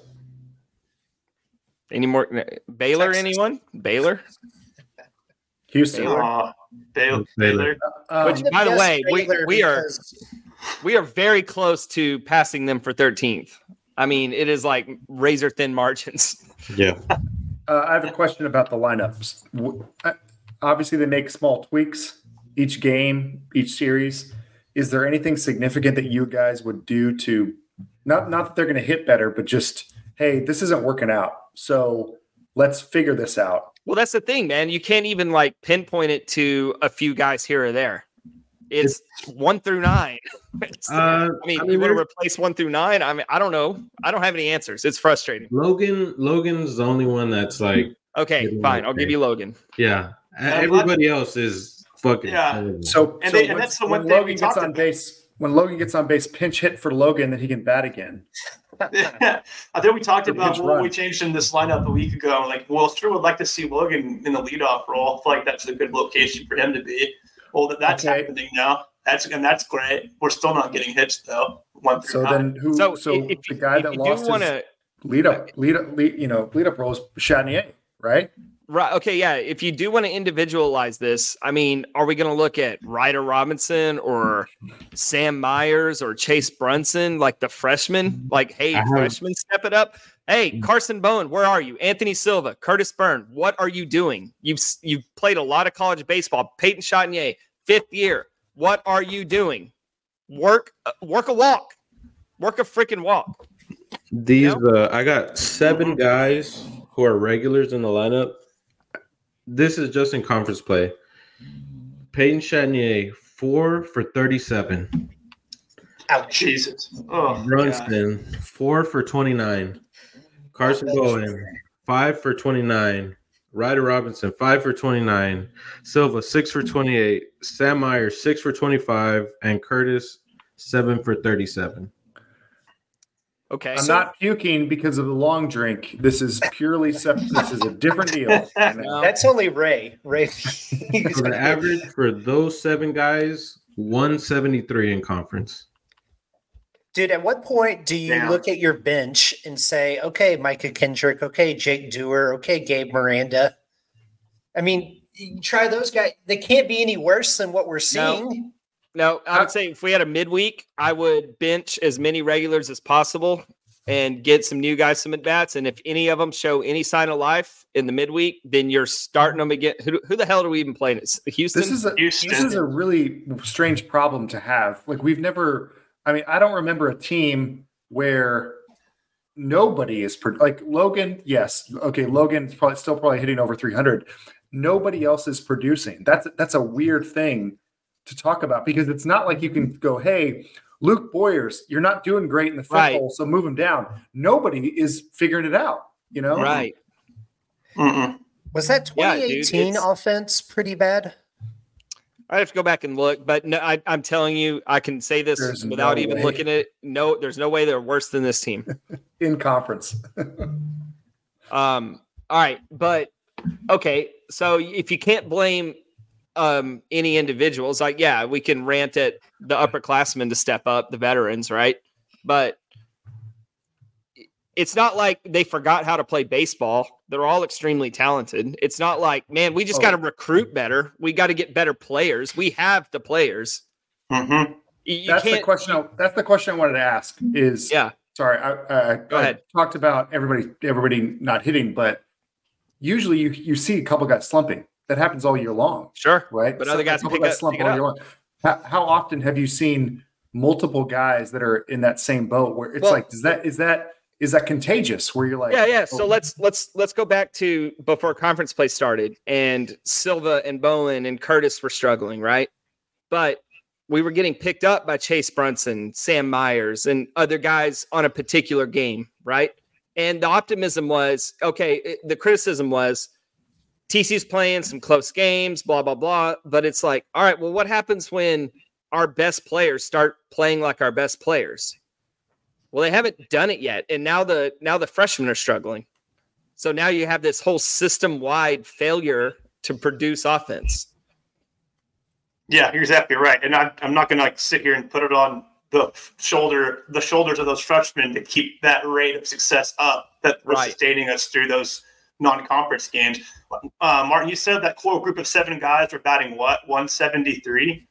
Any more Baylor? Texas. Anyone? Baylor? Houston. Baylor. Uh, Baylor. Baylor. Uh, Which, by the Yes, way, we, Baylor, we are because- we are very close to passing them for thirteenth. I mean, it is like razor thin margins. Yeah. Uh, I have a question about the lineups. W- I- Obviously, they make small tweaks each game, each series. Is there anything significant that you guys would do to not not that they're going to hit better, but just hey, this isn't working out, so let's figure this out. Well, that's the thing, man. You can't even like pinpoint it to a few guys here or there. It's one through nine. It's- Uh, I mean, I you mean, want to there's- replace one through nine? I mean, I don't know. I don't have any answers. It's frustrating. Logan. Logan's the only one that's like, Okay, Yeah, fine. I'll okay. give you Logan. yeah. I'm Everybody else is fucking. Yeah. terrible. So, And so they- and when- that's the when one thing we Logan gets talked on about. base, when Logan gets on base, pinch hit for Logan, then he can bat again. I think we talked Good about pitch what run. we changed in this lineup a week ago. Like, well, sure would like to see Logan in the leadoff role. I feel like that's a good location for him to be. Well, that, that's Okay. happening now. That's and that's great. We're still not getting hits though. One through So nine. then, who? So, So, if, the if, guy if that you lost do want his to, lead up, lead up, lead, you know, lead up role is Chatinier, right? right? Okay, yeah. If you do want to individualize this, I mean, are we going to look at Ryder Robinson or Sam Myers or Chase Brunson, like the freshman? Like, hey, I have- freshmen, step it up. Hey, Carson Bowen, where are you? Anthony Silva, Curtis Byrne, what are you doing? You've you've played a lot of college baseball. Peyton Chatinier, fifth year. What are you doing? Work, uh, work a walk, work a freaking walk. These, uh, I got seven guys who are regulars in the lineup. This is just in conference play. Peyton Chatinier, four for thirty-seven. Ouch. Jesus. Oh, God. Brunson, four for twenty-nine. Carson Bowen, five for twenty-nine. Ryder Robinson, five for twenty-nine. Silva, six for twenty-eight. Sam Myers, six for twenty-five. And Curtis, seven for thirty-seven. Okay, I'm so- not puking because of the long drink. This is purely separate. This is a different deal. you know? That's only Ray. Ray. So the average for those seven guys, one seventy-three in conference. Dude, at what point do you Damn. look at your bench and say, okay, Micah Kendrick, okay, Jake Dewar, okay, Gabe Miranda? I mean, you try those guys. They can't be any worse than what we're seeing. No, I would say if we had a midweek, I would bench as many regulars as possible and get some new guys some at bats. And if any of them show any sign of life in the midweek, then you're starting them again. Who, who the hell do we even play? It's Houston. This is a Houston. this is a really strange problem to have. Like we've never. I mean, I don't remember a team where nobody is pro- like Logan. Yes, okay, Logan's probably still probably hitting over three hundred. Nobody else is producing. That's that's a weird thing to talk about because it's not like you can go, hey, Luke Boyers, you're not doing great in the fifth Right. hole, so move him down. Nobody is figuring it out. You know, right. Mm-mm. Was that Yeah, dude, twenty eighteen it's- offense pretty bad? I have to go back and look, but no, I, I'm telling you, I can say this There's without no even way. looking at it. No, there's no way they're worse than this team. in conference. Um, all right, but okay, so if you can't blame um any individuals, like yeah, we can rant at the upperclassmen to step up, the veterans, right? But it's not like they forgot how to play baseball. They're all extremely talented. It's not like, man, we just Oh. got to recruit better. We got to get better players. We have the players. Mm-hmm. You, you that's the can't. question. I, that's the question I wanted to ask. Is Yeah. Sorry, I, I, Go I ahead. talked about everybody everybody not hitting, but usually you you see a couple guys slumping. That happens all year long, Sure. right? But So other a guys couple pick up- slump pick it all up. year long. How, how often have you seen multiple guys that are in that same boat where it's Well- like, is that is that is that contagious? Where you're like, Yeah, yeah. So oh, let's let's let's go back to before conference play started, and Silva and Bowen and Curtis were struggling, right? But we were getting picked up by Chase Brunson, Sam Myers, and other guys on a particular game, right? And the optimism was okay. it- the criticism was T C's playing some close games, blah blah blah. But it's like, all right, well, what happens when our best players start playing like our best players? Well, they haven't done it yet, and now the now the freshmen are struggling. So now you have this whole system-wide failure to produce offense. Yeah, you're exactly right. And I'm, I'm not going to like sit here and put it on the shoulder, the shoulders of those freshmen to keep that rate of success up that was Right. sustaining us through those non-conference games. Uh, Martin, you said that core group of seven guys were batting what? one seventy-three?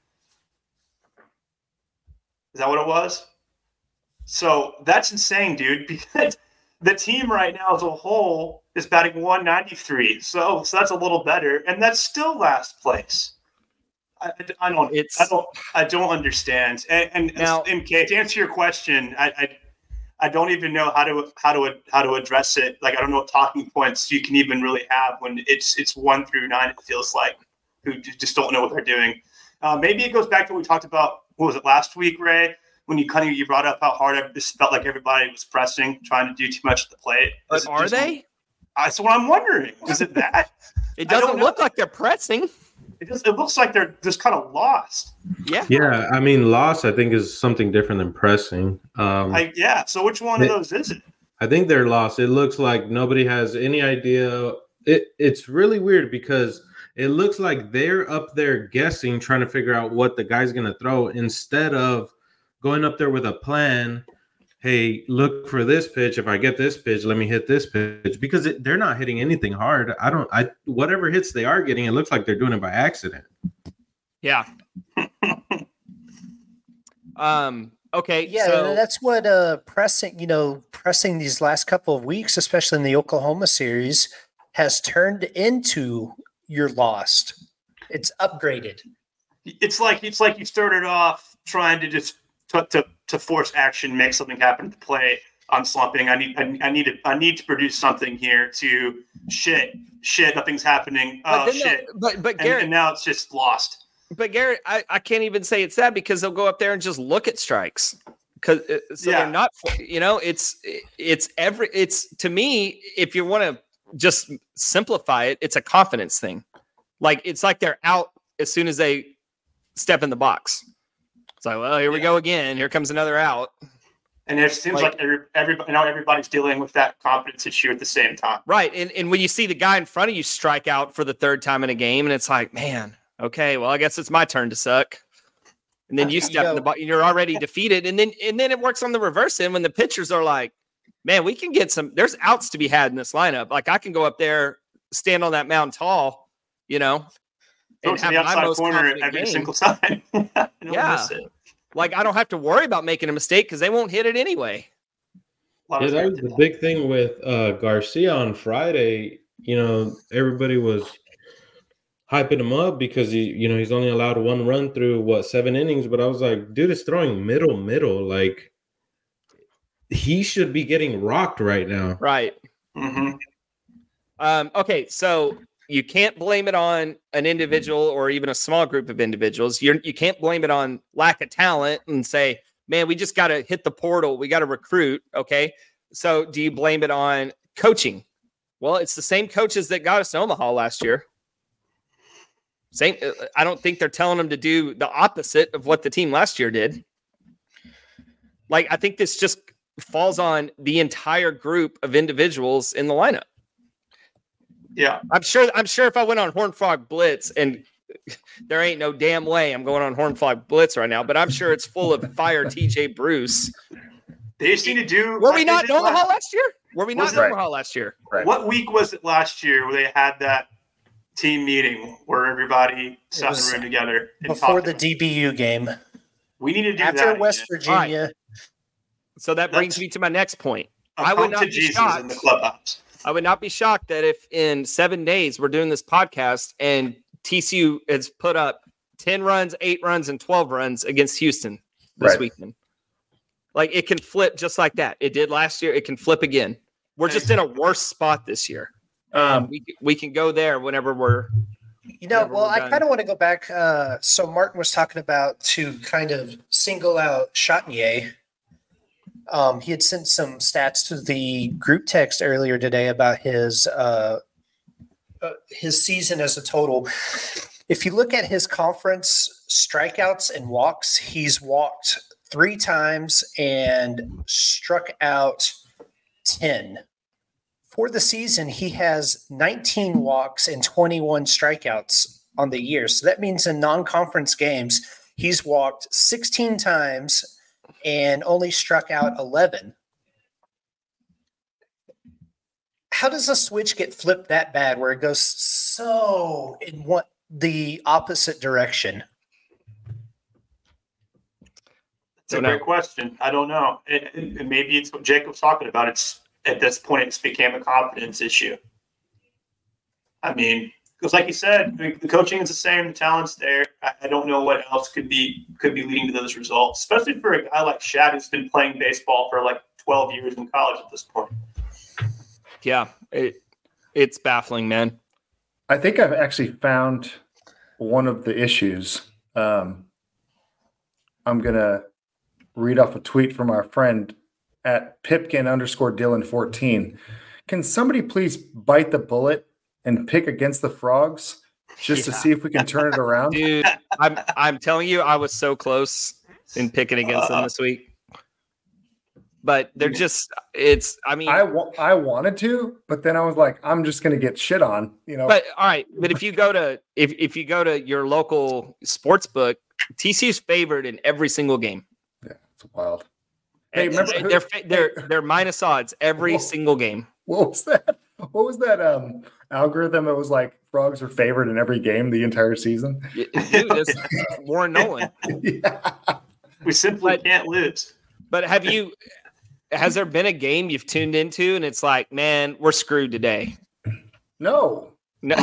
Is that what it was? So that's insane, dude, because the team right now as a whole is batting one ninety-three. So, so that's a little better, and that's still last place. I, I don't. It's, I don't. I don't understand. And, and now, in case to answer your question, I, I I don't even know how to how to how to address it. Like, I don't know what talking points you can even really have when it's it's one through nine. It feels like who just don't know what they're doing. Uh, maybe it goes back to what we talked about. What was it last week, Ray? When you kind of you brought up how hard this felt like everybody was pressing, trying to do too much at the plate. But are they? That's what I'm wondering. Is it that? It doesn't look like they're pressing. It just it looks like they're just kind of lost. Yeah. Yeah. I mean, loss, I think, is something different than pressing. Um, I, yeah. So which one it, of those is it? I think they're lost. It looks like nobody has any idea. It It's really weird because it looks like they're up there guessing, trying to figure out what the guy's going to throw instead of going up there with a plan. Hey, look for this pitch. If I get this pitch, let me hit this pitch, because it, they're not hitting anything hard. I don't, I, whatever hits they are getting, it looks like they're doing it by accident. Yeah. um, okay. Yeah. So that's what, uh, pressing, you know, pressing these last couple of weeks, especially in the Oklahoma series, has turned into your lost. It's upgraded. It's like, it's like you started off trying to just to, to, to force action, make something happen to play. I'm slumping. I need, I, I need to, I need to produce something here to shit, shit. Nothing's happening. Oh but shit. The, but, but and, Garrett, and now it's just lost. But Garrett, I, I can't even say it's that, because they'll go up there and just look at strikes. Cause so yeah. they're not, you know, it's, it's every, it's to me, if you want to just simplify it, it's a confidence thing. Like, it's like they're out as soon as they step in the box. It's like, well, here we yeah. go again. Here comes another out. And it seems like, like every, everybody, now everybody's dealing with that confidence issue at the same time. Right. And and when you see the guy in front of you strike out for the third time in a game, and it's like, man, okay, well, I guess it's my turn to suck. And then you step in the box and you're already defeated. And then and then it works on the reverse end when the pitchers are like, man, we can get some, there's outs to be had in this lineup. Like, I can go up there, stand on that mound tall, you know, and have the outside corner every game. single time. Yeah. Like, I don't have to worry about making a mistake because they won't hit it anyway. Yeah, that was the big thing with uh, Garcia on Friday. You know, everybody was hyping him up because he, you know, he's only allowed one run through what seven innings. But I was like, dude is throwing middle, middle. Like, he should be getting rocked right now. Right. Mm-hmm. Um, okay, so you can't blame it on an individual or even a small group of individuals. You're, you can't blame it on lack of talent and say, man, we just got to hit the portal. We got to recruit. Okay. So do you blame it on coaching? Well, it's the same coaches that got us to Omaha last year. Same. I don't think they're telling them to do the opposite of what the team last year did. Like, I think this just falls on the entire group of individuals in the lineup. Yeah, I'm sure. I'm sure if I went on Horned Frog Blitz, and there ain't no damn way I'm going on Horned Frog Blitz right now, but I'm sure it's full of fire T J Bruce. They just need to do. Were we not in Omaha last year? Were we not in Omaha last year? Right. What week was it last year where they had that team meeting where everybody sat in the room together and before the D B U game? We need to do after that West again. Virginia. Right. So that brings That's, me to my next point. I would not be Jesus shocked. In the clubhouse. I would not be shocked that if in seven days we're doing this podcast and T C U has put up ten runs, eight runs, and twelve runs against Houston this right. weekend. Like, it can flip just like that. It did last year. It can flip again. We're just in a worse spot this year. Um, we we can go there whenever we're. You know, well, I kind of want to go back. Uh, so Martin was talking about to kind of single out Chatinier. Um, he had sent some stats to the group text earlier today about his uh, uh, his season as a total. If you look at his conference strikeouts and walks, he's walked three times and struck out ten. For the season, he has nineteen walks and twenty-one strikeouts on the year. So that means in non-conference games, he's walked sixteen times and only struck out eleven. how does a switch get flipped that bad where it goes so in what the opposite direction? It's a great question. I don't know. It, it, maybe it's what Jake was talking about. It's at this point, it's became a confidence issue. I mean, because like you said, the coaching is the same, the talent's there. I, I don't know what else could be could be leading to those results, especially for a guy like Shad who's been playing baseball for like twelve years in college at this point. Yeah, it it's baffling, man. I think I've actually found one of the issues. Um, I'm gonna read off a tweet from our friend at Pipkin underscore Dylan fourteen. Can somebody please bite the bullet and pick against the Frogs just Yeah. to see if we can turn it around? Dude, I'm I'm telling you, I was so close in picking against them this week. But they're just it's I mean I, wa- I wanted to, but then I was like, I'm just going to get shit on, you know. But all right, but if you go to if if you go to your local sports book, T C U's favored in every single game. Yeah, it's wild. Hey, And remember who- they're fa- they're they're minus odds every Whoa. single game. What was that? What was that um, algorithm that was like Frogs were favored in every game the entire season? Dude, it's Warren Nolan. Yeah. We simply But- can't lose. But have you has there been a game you've tuned into and it's like, man, we're screwed today? No. No.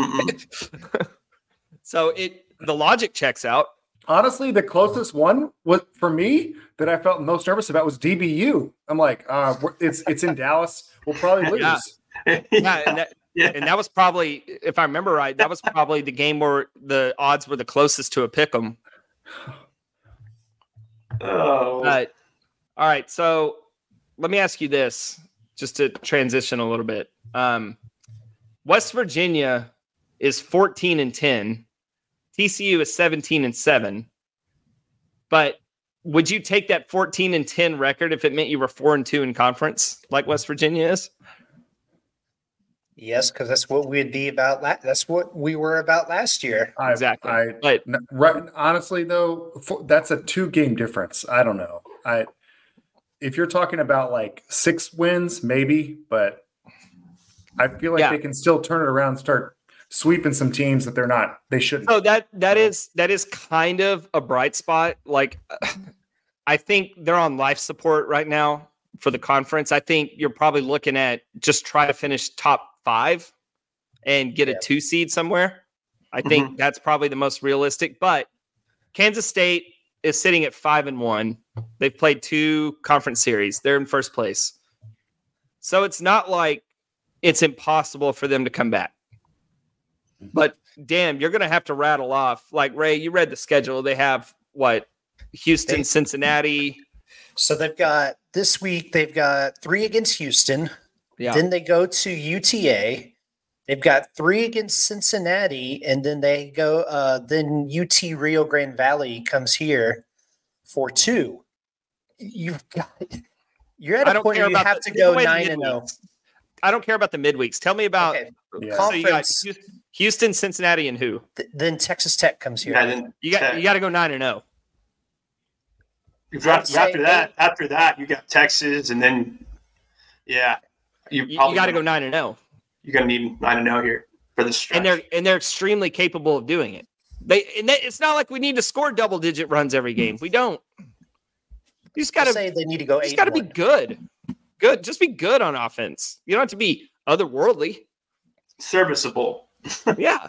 So it the logic checks out. Honestly, the closest one was for me that I felt most nervous about was D B U. I'm like, uh, we're- it's it's in Dallas. We'll probably lose. Yeah. Yeah, and that, Yeah. and that was probably, if I remember right, that was probably the game where the odds were the closest to a pick 'em. Oh, But all right, so let me ask you this, just to transition a little bit. Um, West Virginia is fourteen and ten. T C U is seventeen and seven. But would you take that fourteen and ten record if it meant you were four and two in conference, like West Virginia is? Yes, because that's what we'd be about. La- that's what we were about last year. I, Exactly. I, But n- right, honestly, though, for, that's a two game difference. I don't know. I if you're talking about like six wins, maybe, but I feel like Yeah. they can still turn it around, and start sweeping some teams that they're not. They shouldn't. So that that is that is kind of a bright spot. Like, I think they're on life support right now for the conference. I think you're probably looking at just try to finish top five and get Yeah. a two seed somewhere. I think that's probably the most realistic. But Kansas State is sitting at five and one. They've played two conference series. They're in first place. So it's not like it's impossible for them to come back. But damn, you're going to have to rattle off. Like, Ray, you read the schedule. They have what? Houston, They- Cincinnati. So they've got this week, they've got three against Houston. Yeah. Then they go to U T A. They've got three against Cincinnati, and then they go. Uh, then U T Rio Grande Valley comes here for two. You've got. You're at I a don't point care where you about have the, to take go away the nine and zero. midweeks. I don't care about the midweeks. Tell me about Okay, Yeah. so you got conference. Hu- Houston, Cincinnati, and who? th- then Texas Tech comes here. yeah, then You got Tech. you got to go nine and zero. You've got- I'd say after that, eight. after that, you got Texas, and then yeah, you You, probably got to go nine and zero. You're gonna need nine and zero here for the stretch. And they're and they're extremely capable of doing it. They and they, it's not like we need to score double digit runs every game. We don't. You just got I to say they need to go you eight. just got to be one. good. Good. Just be good on offense. You don't have to be otherworldly. serviceable. Yeah.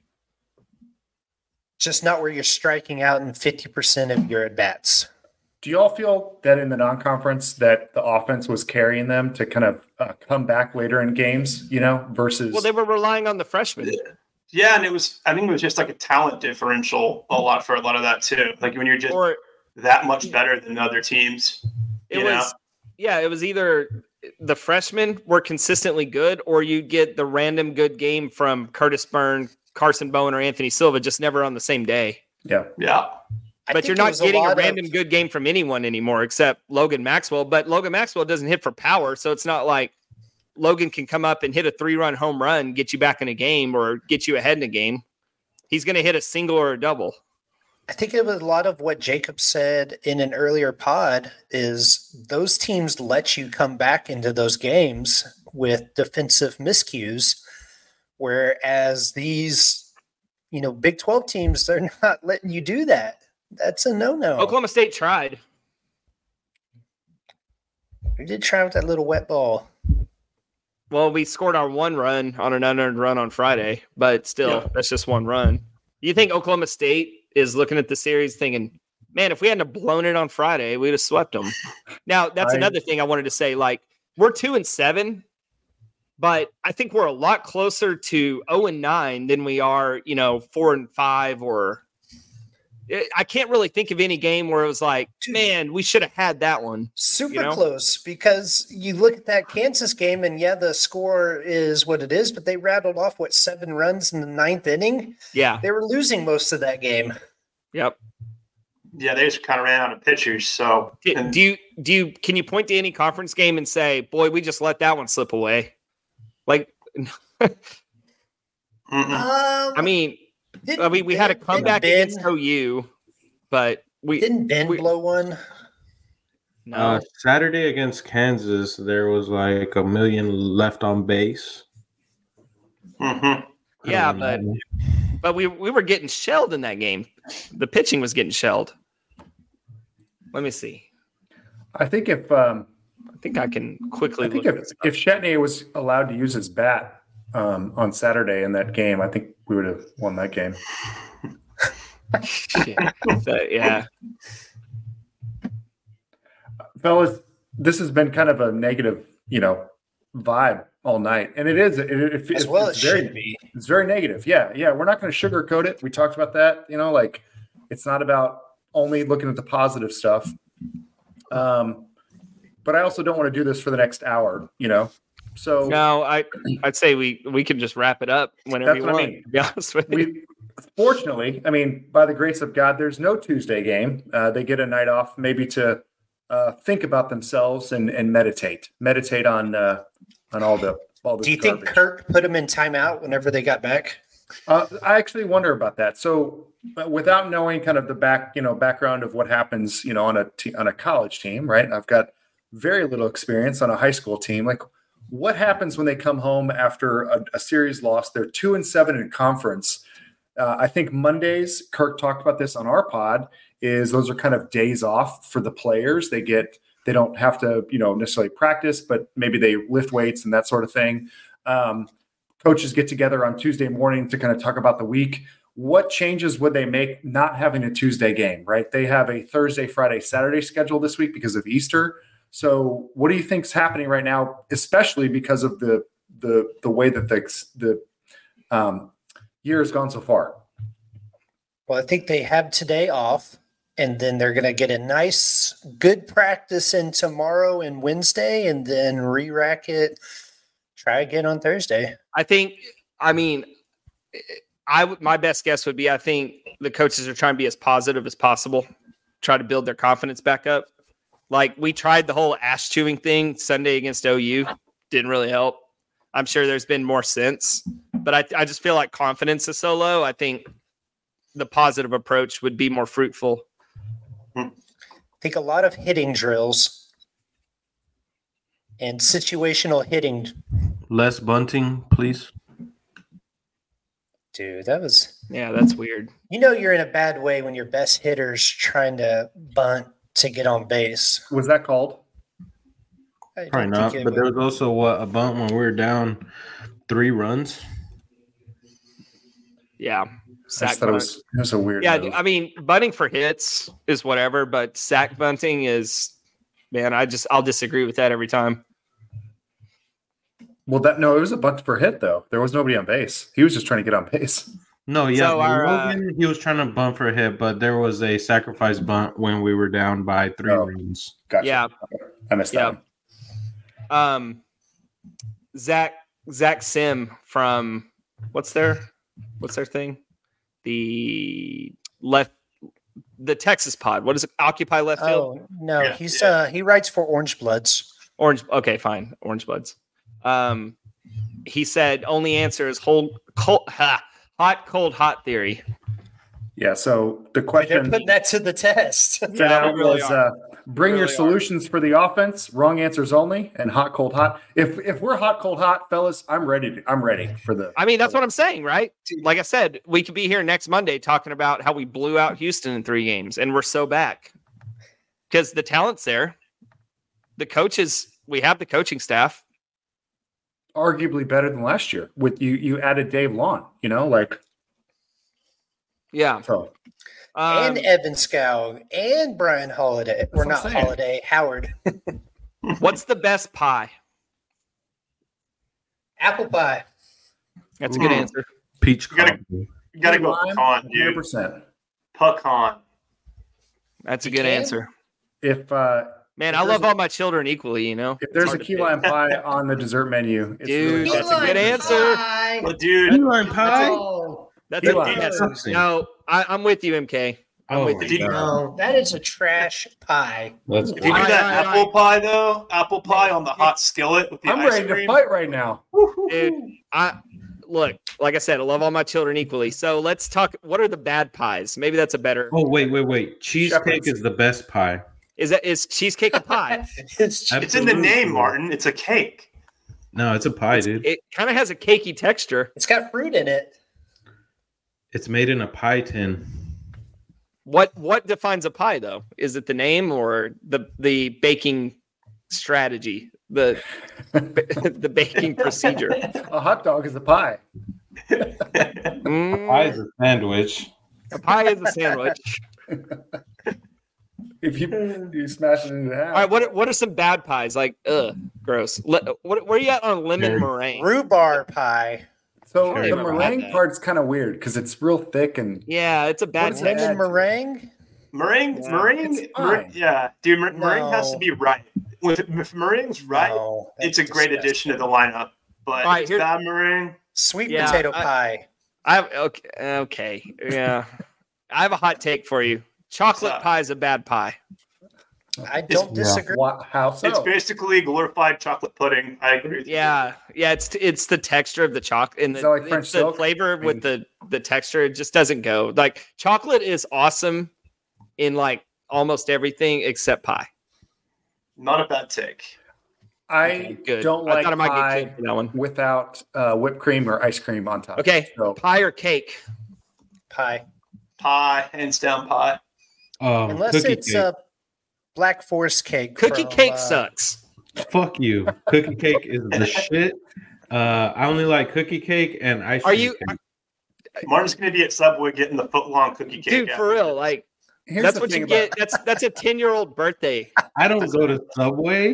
Just not where you're striking out in fifty percent of your at bats. Do y'all feel that in the non-conference that the offense was carrying them to kind of uh, come back later in games, you know, versus Well, they were relying on the freshmen. Yeah, and it was. I think it was just like a talent differential a lot for a lot of that too. Like when you're just Or that much better than other teams. it you was know? yeah, it was either the freshmen were consistently good or you get the random good game from Curtis Byrne, Carson Bowen, or Anthony Silva, just never on the same day. yeah. Yeah. I But think you're it not was a getting a lot random of- good game from anyone anymore except Logan Maxwell. But Logan Maxwell doesn't hit for power, so it's not like Logan can come up and hit a three-run home run, get you back in a game, or get you ahead in a game. He's going to hit a single or a double. I think it was a lot of what Jacob said in an earlier pod is those teams let you come back into those games with defensive miscues, whereas these, you know, Big twelve teams, they're not letting you do that. That's a no-no. Oklahoma State tried. We did try with that little wet ball. Well, we scored our one run on an unearned run on Friday, but still, yeah. That's just one run. You think Oklahoma State is looking at the series thinking, man, if we hadn't blown it on Friday, we'd have swept them. Now, that's I, another thing I wanted to say. Like, we're two and seven, but I think we're a lot closer to oh and nine than we are, you know, four and five or – I can't really think of any game where it was like, man, we should have had that one. Super you know? Close, because you look at that Kansas game and yeah, the score is what it is, but they rattled off what seven runs in the ninth inning. Yeah. They were losing most of that game. Yep. Yeah. They just kind of ran out of pitchers. So do, and- do you, do you, can you point to any conference game and say, boy, we just let that one slip away? Like, um, I mean, I mean, we Ben, had a comeback Ben, against O U, but we didn't Ben we, blow one. No, uh, Saturday against Kansas, there was like a million left on base. Mm-hmm. Yeah, but but we we were getting shelled in that game. The pitching was getting shelled. Let me see. I think if um, I think I can quickly. I think look if if Chatney was allowed to use his bat um, on Saturday in that game, I think we would have won that game. yeah. So, yeah. Fellas, this has been kind of a negative, you know, vibe all night. And it is. It, it, As it, well it's it very, should be. It's very negative. Yeah. Yeah. We're not going to sugarcoat it. We talked about that. You know, like it's not about only looking at the positive stuff. Um, but I also don't want to do this for the next hour, you know? So no, I I'd say we we can just wrap it up whenever you want. I mean. To be honest with you. We, fortunately, I mean, by the grace of God, there's no Tuesday game. Uh, they get a night off, maybe to uh, think about themselves and, and meditate, meditate on uh, on all the all this. Do you garbage. think Kirk put them in timeout whenever they got back? Uh, I actually wonder about that. So, uh, without knowing kind of the back, you know, background of what happens, you know, on a te- on a college team, right? I've got very little experience on a high school team, like. What happens when they come home after a, a series loss? They're two and seven in conference. Uh, I think Mondays, Kirk talked about this on our pod, is those are kind of days off for the players. They get, they don't have to, you know, necessarily practice, but maybe they lift weights and that sort of thing. Um, coaches get together on Tuesday morning to kind of talk about the week. What changes would they make not having a Tuesday game, right? They have a Thursday, Friday, Saturday schedule this week because of Easter. So what do you think's happening right now, especially because of the the the way that the the um, year has gone so far? Well, I think they have today off, and then they're going to get a nice, good practice in tomorrow and Wednesday, and then re-rack it, try again on Thursday. I think, I mean, I would my best guess would be I think the coaches are trying to be as positive as possible, try to build their confidence back up. Like we tried the whole ass chewing thing Sunday against O U. Didn't really help. I'm sure there's been more since, but I, I just feel like confidence is so low. I think the positive approach would be more fruitful. I think a lot of hitting drills and situational hitting. Less bunting, please. Dude, that was... Yeah, that's weird. You know you're in a bad way when your best hitter's trying to bunt to get on base. Was that called? I Probably not, but there was also what, a bunt when we were down three runs. Yeah. Sack I thought it was, it was a weird Yeah, move. I mean, bunting for hits is whatever, but sack bunting is, man, I just, I'll disagree with that every time. Well, that no, it was a bunt for hit, though. There was nobody on base. He was just trying to get on base. No, yeah, So our, Logan, uh, he was trying to bunt for a hit, but there was a sacrifice bunt when we were down by three oh, runs. Gotcha. Yeah. I missed yeah. that. Um, Zach, Zach Sim from, what's their, what's their thing? The left, the Texas pod. What is it? Occupy Left Field? Oh, no, Yeah, he's yeah. uh he writes for Orange Bloods. Orange. Okay, fine. Orange Bloods. Um, he said only answer is hold, cold, ha, hot, cold, hot theory. Yeah. So the They're question putting that to the test. for Yeah, now we really was are. uh, bring We your really are. solutions for the offense. Wrong answers only, and hot, cold, hot. If if we're hot, cold, hot, fellas, I'm ready. To, I'm ready for the. I mean, that's what I'm saying, right? Like I said, we could be here next Monday talking about how we blew out Houston in three games and we're so back because the talent's there. The coaches, we have the coaching staff. Arguably better than last year. With you, you added Dave Lawn. You know, like Yeah. so. Um, and Evan Scow and Brian Holiday. Or what I'm not saying. Holiday, Howard. what's the best pie? Apple pie. That's a good Hmm. answer. Peach You gotta- cobbler. You gotta go Lime, pecan, one hundred dude. percent. Pecan. That's a You good can? answer. If uh, Man, If I there's love a- all my children equally, you know? if It's there's a hard to key pick. lime pie on the dessert menu, it's Dude, really that's a tough. good answer. Pie. Well, dude, Key lime pie? Oh, That's Key a lime. yes. Disgusting. No, I, I'm with you, M K. I'm Oh with my you. you. God. no, that is a trash pie. That's if you do Alright, that alright, apple pie though, apple pie on the hot skillet with the I'm ice ready to cream. fight right now. Dude, I look, like I said, I love all my children equally. So let's talk. What are the bad pies? Maybe that's a better. Oh wait, wait, wait! Cheesecake Shepherd's. is the best pie. Is that is cheesecake a pie? It's It's in the Absolutely. name, Martin. It's a cake. No, it's a pie, dude. It kind of has a cakey texture. it's got fruit in it. It's made in a pie tin. What what defines a pie though? Is it the name or the the baking strategy? The the baking procedure. A hot dog is a pie. Mm, Pie is a sandwich. a pie is a sandwich. If you you smash it into half. All right, what are- what are some bad pies? Like, ugh, gross. Le- what where are you at on lemon Very- meringue? Rhubarb pie. So Sure, the you've never had meringue that. part's kind of weird because it's real thick and Yeah, it's a bad is texture. that? Lemon meringue? Meringue, Yeah. meringue, It's mer- fine. yeah, dude. Mer- Meringue has No. to be right. If, if meringue's right, No, it's a that's great disgusting. addition to the lineup. But All right, if it's here- bad meringue. Sweet Yeah, potato I- pie. I okay, okay, yeah. I have a hot take for you. Chocolate What's up? pie is a bad pie. I don't Yeah. disagree. Wha- how so? It's basically glorified chocolate pudding. I agree with you. Yeah, yeah. It's it's the texture of the chocolate and the, Is that like French it's the silk? flavor I mean- with the the texture. It just doesn't go. Like chocolate is awesome in like almost everything except pie. Not a bad take. I Good. don't I like thought I might get pie killed for that one. without uh, whipped cream or ice cream on top. Okay, So pie or cake? Pie. Pie, hands down pie. Um, Unless cookie it's cake. a black forest cake. Cookie from, cake uh, sucks. Fuck you. Cookie cake is the shit. Uh, I only like cookie cake and ice Are cream you, cake. Martin's gonna be at Subway getting the foot long cookie cake. dude? after For real, this. like here's that's the what thing you about- get. That's that's a ten year old birthday. I don't go to Subway.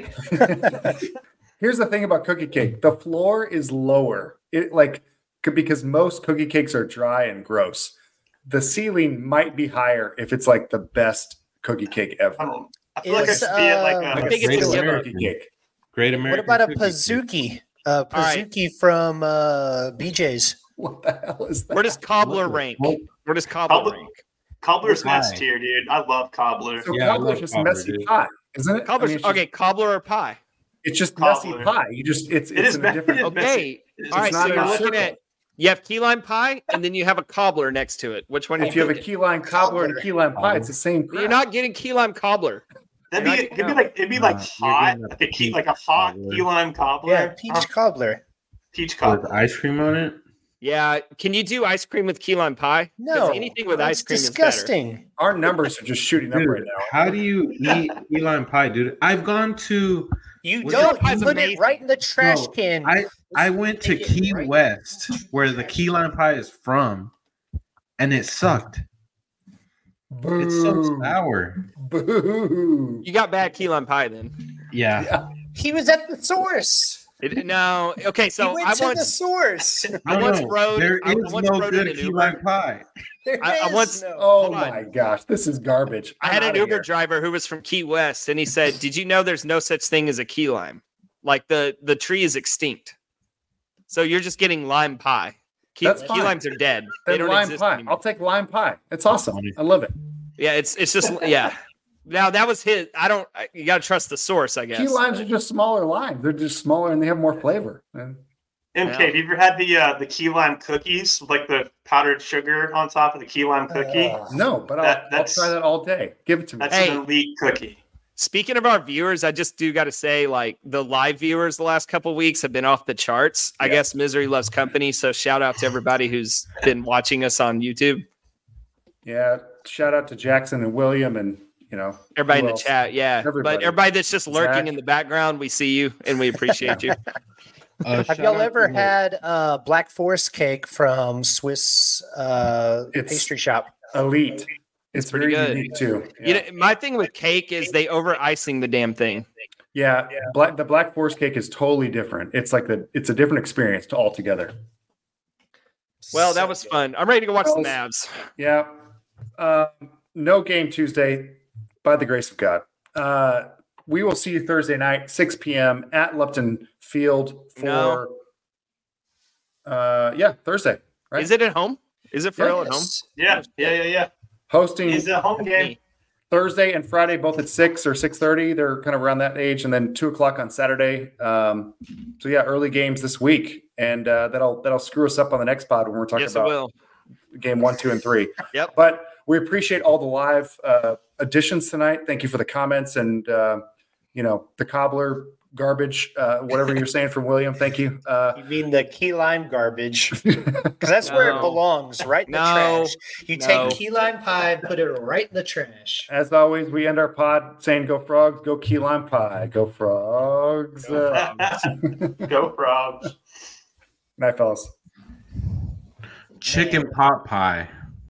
Here's the thing about cookie cake: the floor is lower. It like c- because most cookie cakes are dry and gross. The ceiling might be higher if it's like the best cookie cake ever. I don't. I feel like I Is, should be at like uh, a. I Like think a it's a single give up. cookie cake. Great What American. about a cookie cake. Pazuki? Uh, All right. Pazuki from uh, B J's. What the hell is that? Where does cobbler What the rank? fuck? Where does cobbler Cobbler- rank? Cobbler's Pie. S tier, dude. I love cobbler. So Yeah, I cobbler's love just cobbler, messy dude. pie, isn't it? I Cobbler's mean, it's just- okay. Cobbler or pie? It's just Cobbler. messy pie. You just it's It it's is in a me- different. it is messy. Okay. It's All right. not So in you're a looking circle. at you have key lime pie and then you have a cobbler next to it. Which one? are If you have a picking? key lime cobbler and a key lime pie, it's the same. You're crap. not getting key lime cobbler. That'd You're be, not- it'd be no. like it'd be Nah, like you're hot, getting a like a key, peach like a hot cobbler. key lime cobbler. Yeah, peach Uh, cobbler. peach With cobbler. ice cream on it. Yeah. Can you do ice cream with key lime pie? 'Cause No, anything with that's ice cream is better. disgusting. Our numbers are just shooting up Dude, right now. how do you eat key lime pie, dude? I've gone to. You Well, don't. pie's You put amazing. it right in the trash No, can. I I went to Take it Key right- West, where the key lime pie is from, and it sucked. It's so Boo. sour. Boo. You got bad key lime pie then. Yeah. Yeah. He was at the source. It, no. Okay. So he went I to the once source. I No, once no, rode- There I is once no rode in good an key Uber. lime pie. There I- I is once- no. Oh Hold on. my gosh, this is garbage. I I'm had an outta Uber here. driver who was from Key West, and he said, "Did you know there's no such thing as a key lime? Like the the tree is extinct. So you're just getting lime pie. Key, That's key fine. limes are dead. They Then don't lime exist pie. anymore. I'll take lime pie. It's awesome. I love it. Yeah, it's it's just yeah. Now that was his. I don't. I- You got to trust the source, I guess. Key limes are just smaller limes. They're just smaller and they have more flavor. And M K, have you ever had the uh, the key lime cookies, like the powdered sugar on top of the key lime cookie? Uh, No, but I'll, That- I'll that's- try that all day. Give it to me. That's Hey. an elite cookie. Speaking of our viewers, I just do got to say, like the live viewers the last couple of weeks have been off the charts. I Yeah. guess misery loves company. So shout out to everybody who's been watching us on YouTube. Yeah, shout out to Jackson and William and, you know, Everybody who in the else? chat, yeah. Everybody. But everybody that's just lurking Zach. in the background, we see you and we appreciate you. Uh, Have shout y'all out ever to- had uh, Black Forest cake from Swiss uh, It's- pastry shop? Elite. It's, pretty very good. unique too. You Yeah. know, my thing with cake is they over icing the damn thing. yeah, Black the Black Forest cake is totally different. It's like the it's a different experience to altogether. Well, that So was good. fun. I'm ready to go watch the Mavs. Yeah. Um, no game Tuesday, by the grace of God. Uh, we will see you Thursday night, six p.m. at Lupton Field for No. uh yeah, Thursday. Right? Is it at home? Is it for Yeah. real at home? Yes. Yeah, yeah, yeah, yeah. Hosting It's a home game. Thursday and Friday, both at six or six thirty. They're kind of around that age, and then two o'clock on Saturday. Um, so yeah, early games this week, and uh, that'll that'll screw us up on the next pod when we're talking Yes, it about will. game one, two, and three. Yep. But we appreciate all the live uh, additions tonight. Thank you for the comments and uh, you know the cobbler garbage, uh, whatever you're saying from William. Thank you. Uh, You mean the key lime garbage? Because that's where it No. belongs, right in the No. trash. You No. take key lime pie, put it right in the trash. as always, we end our pod saying, "Go frogs, go key lime pie, go frogs." Go Uh, Go Frogs. night, fellas. chicken pot pie.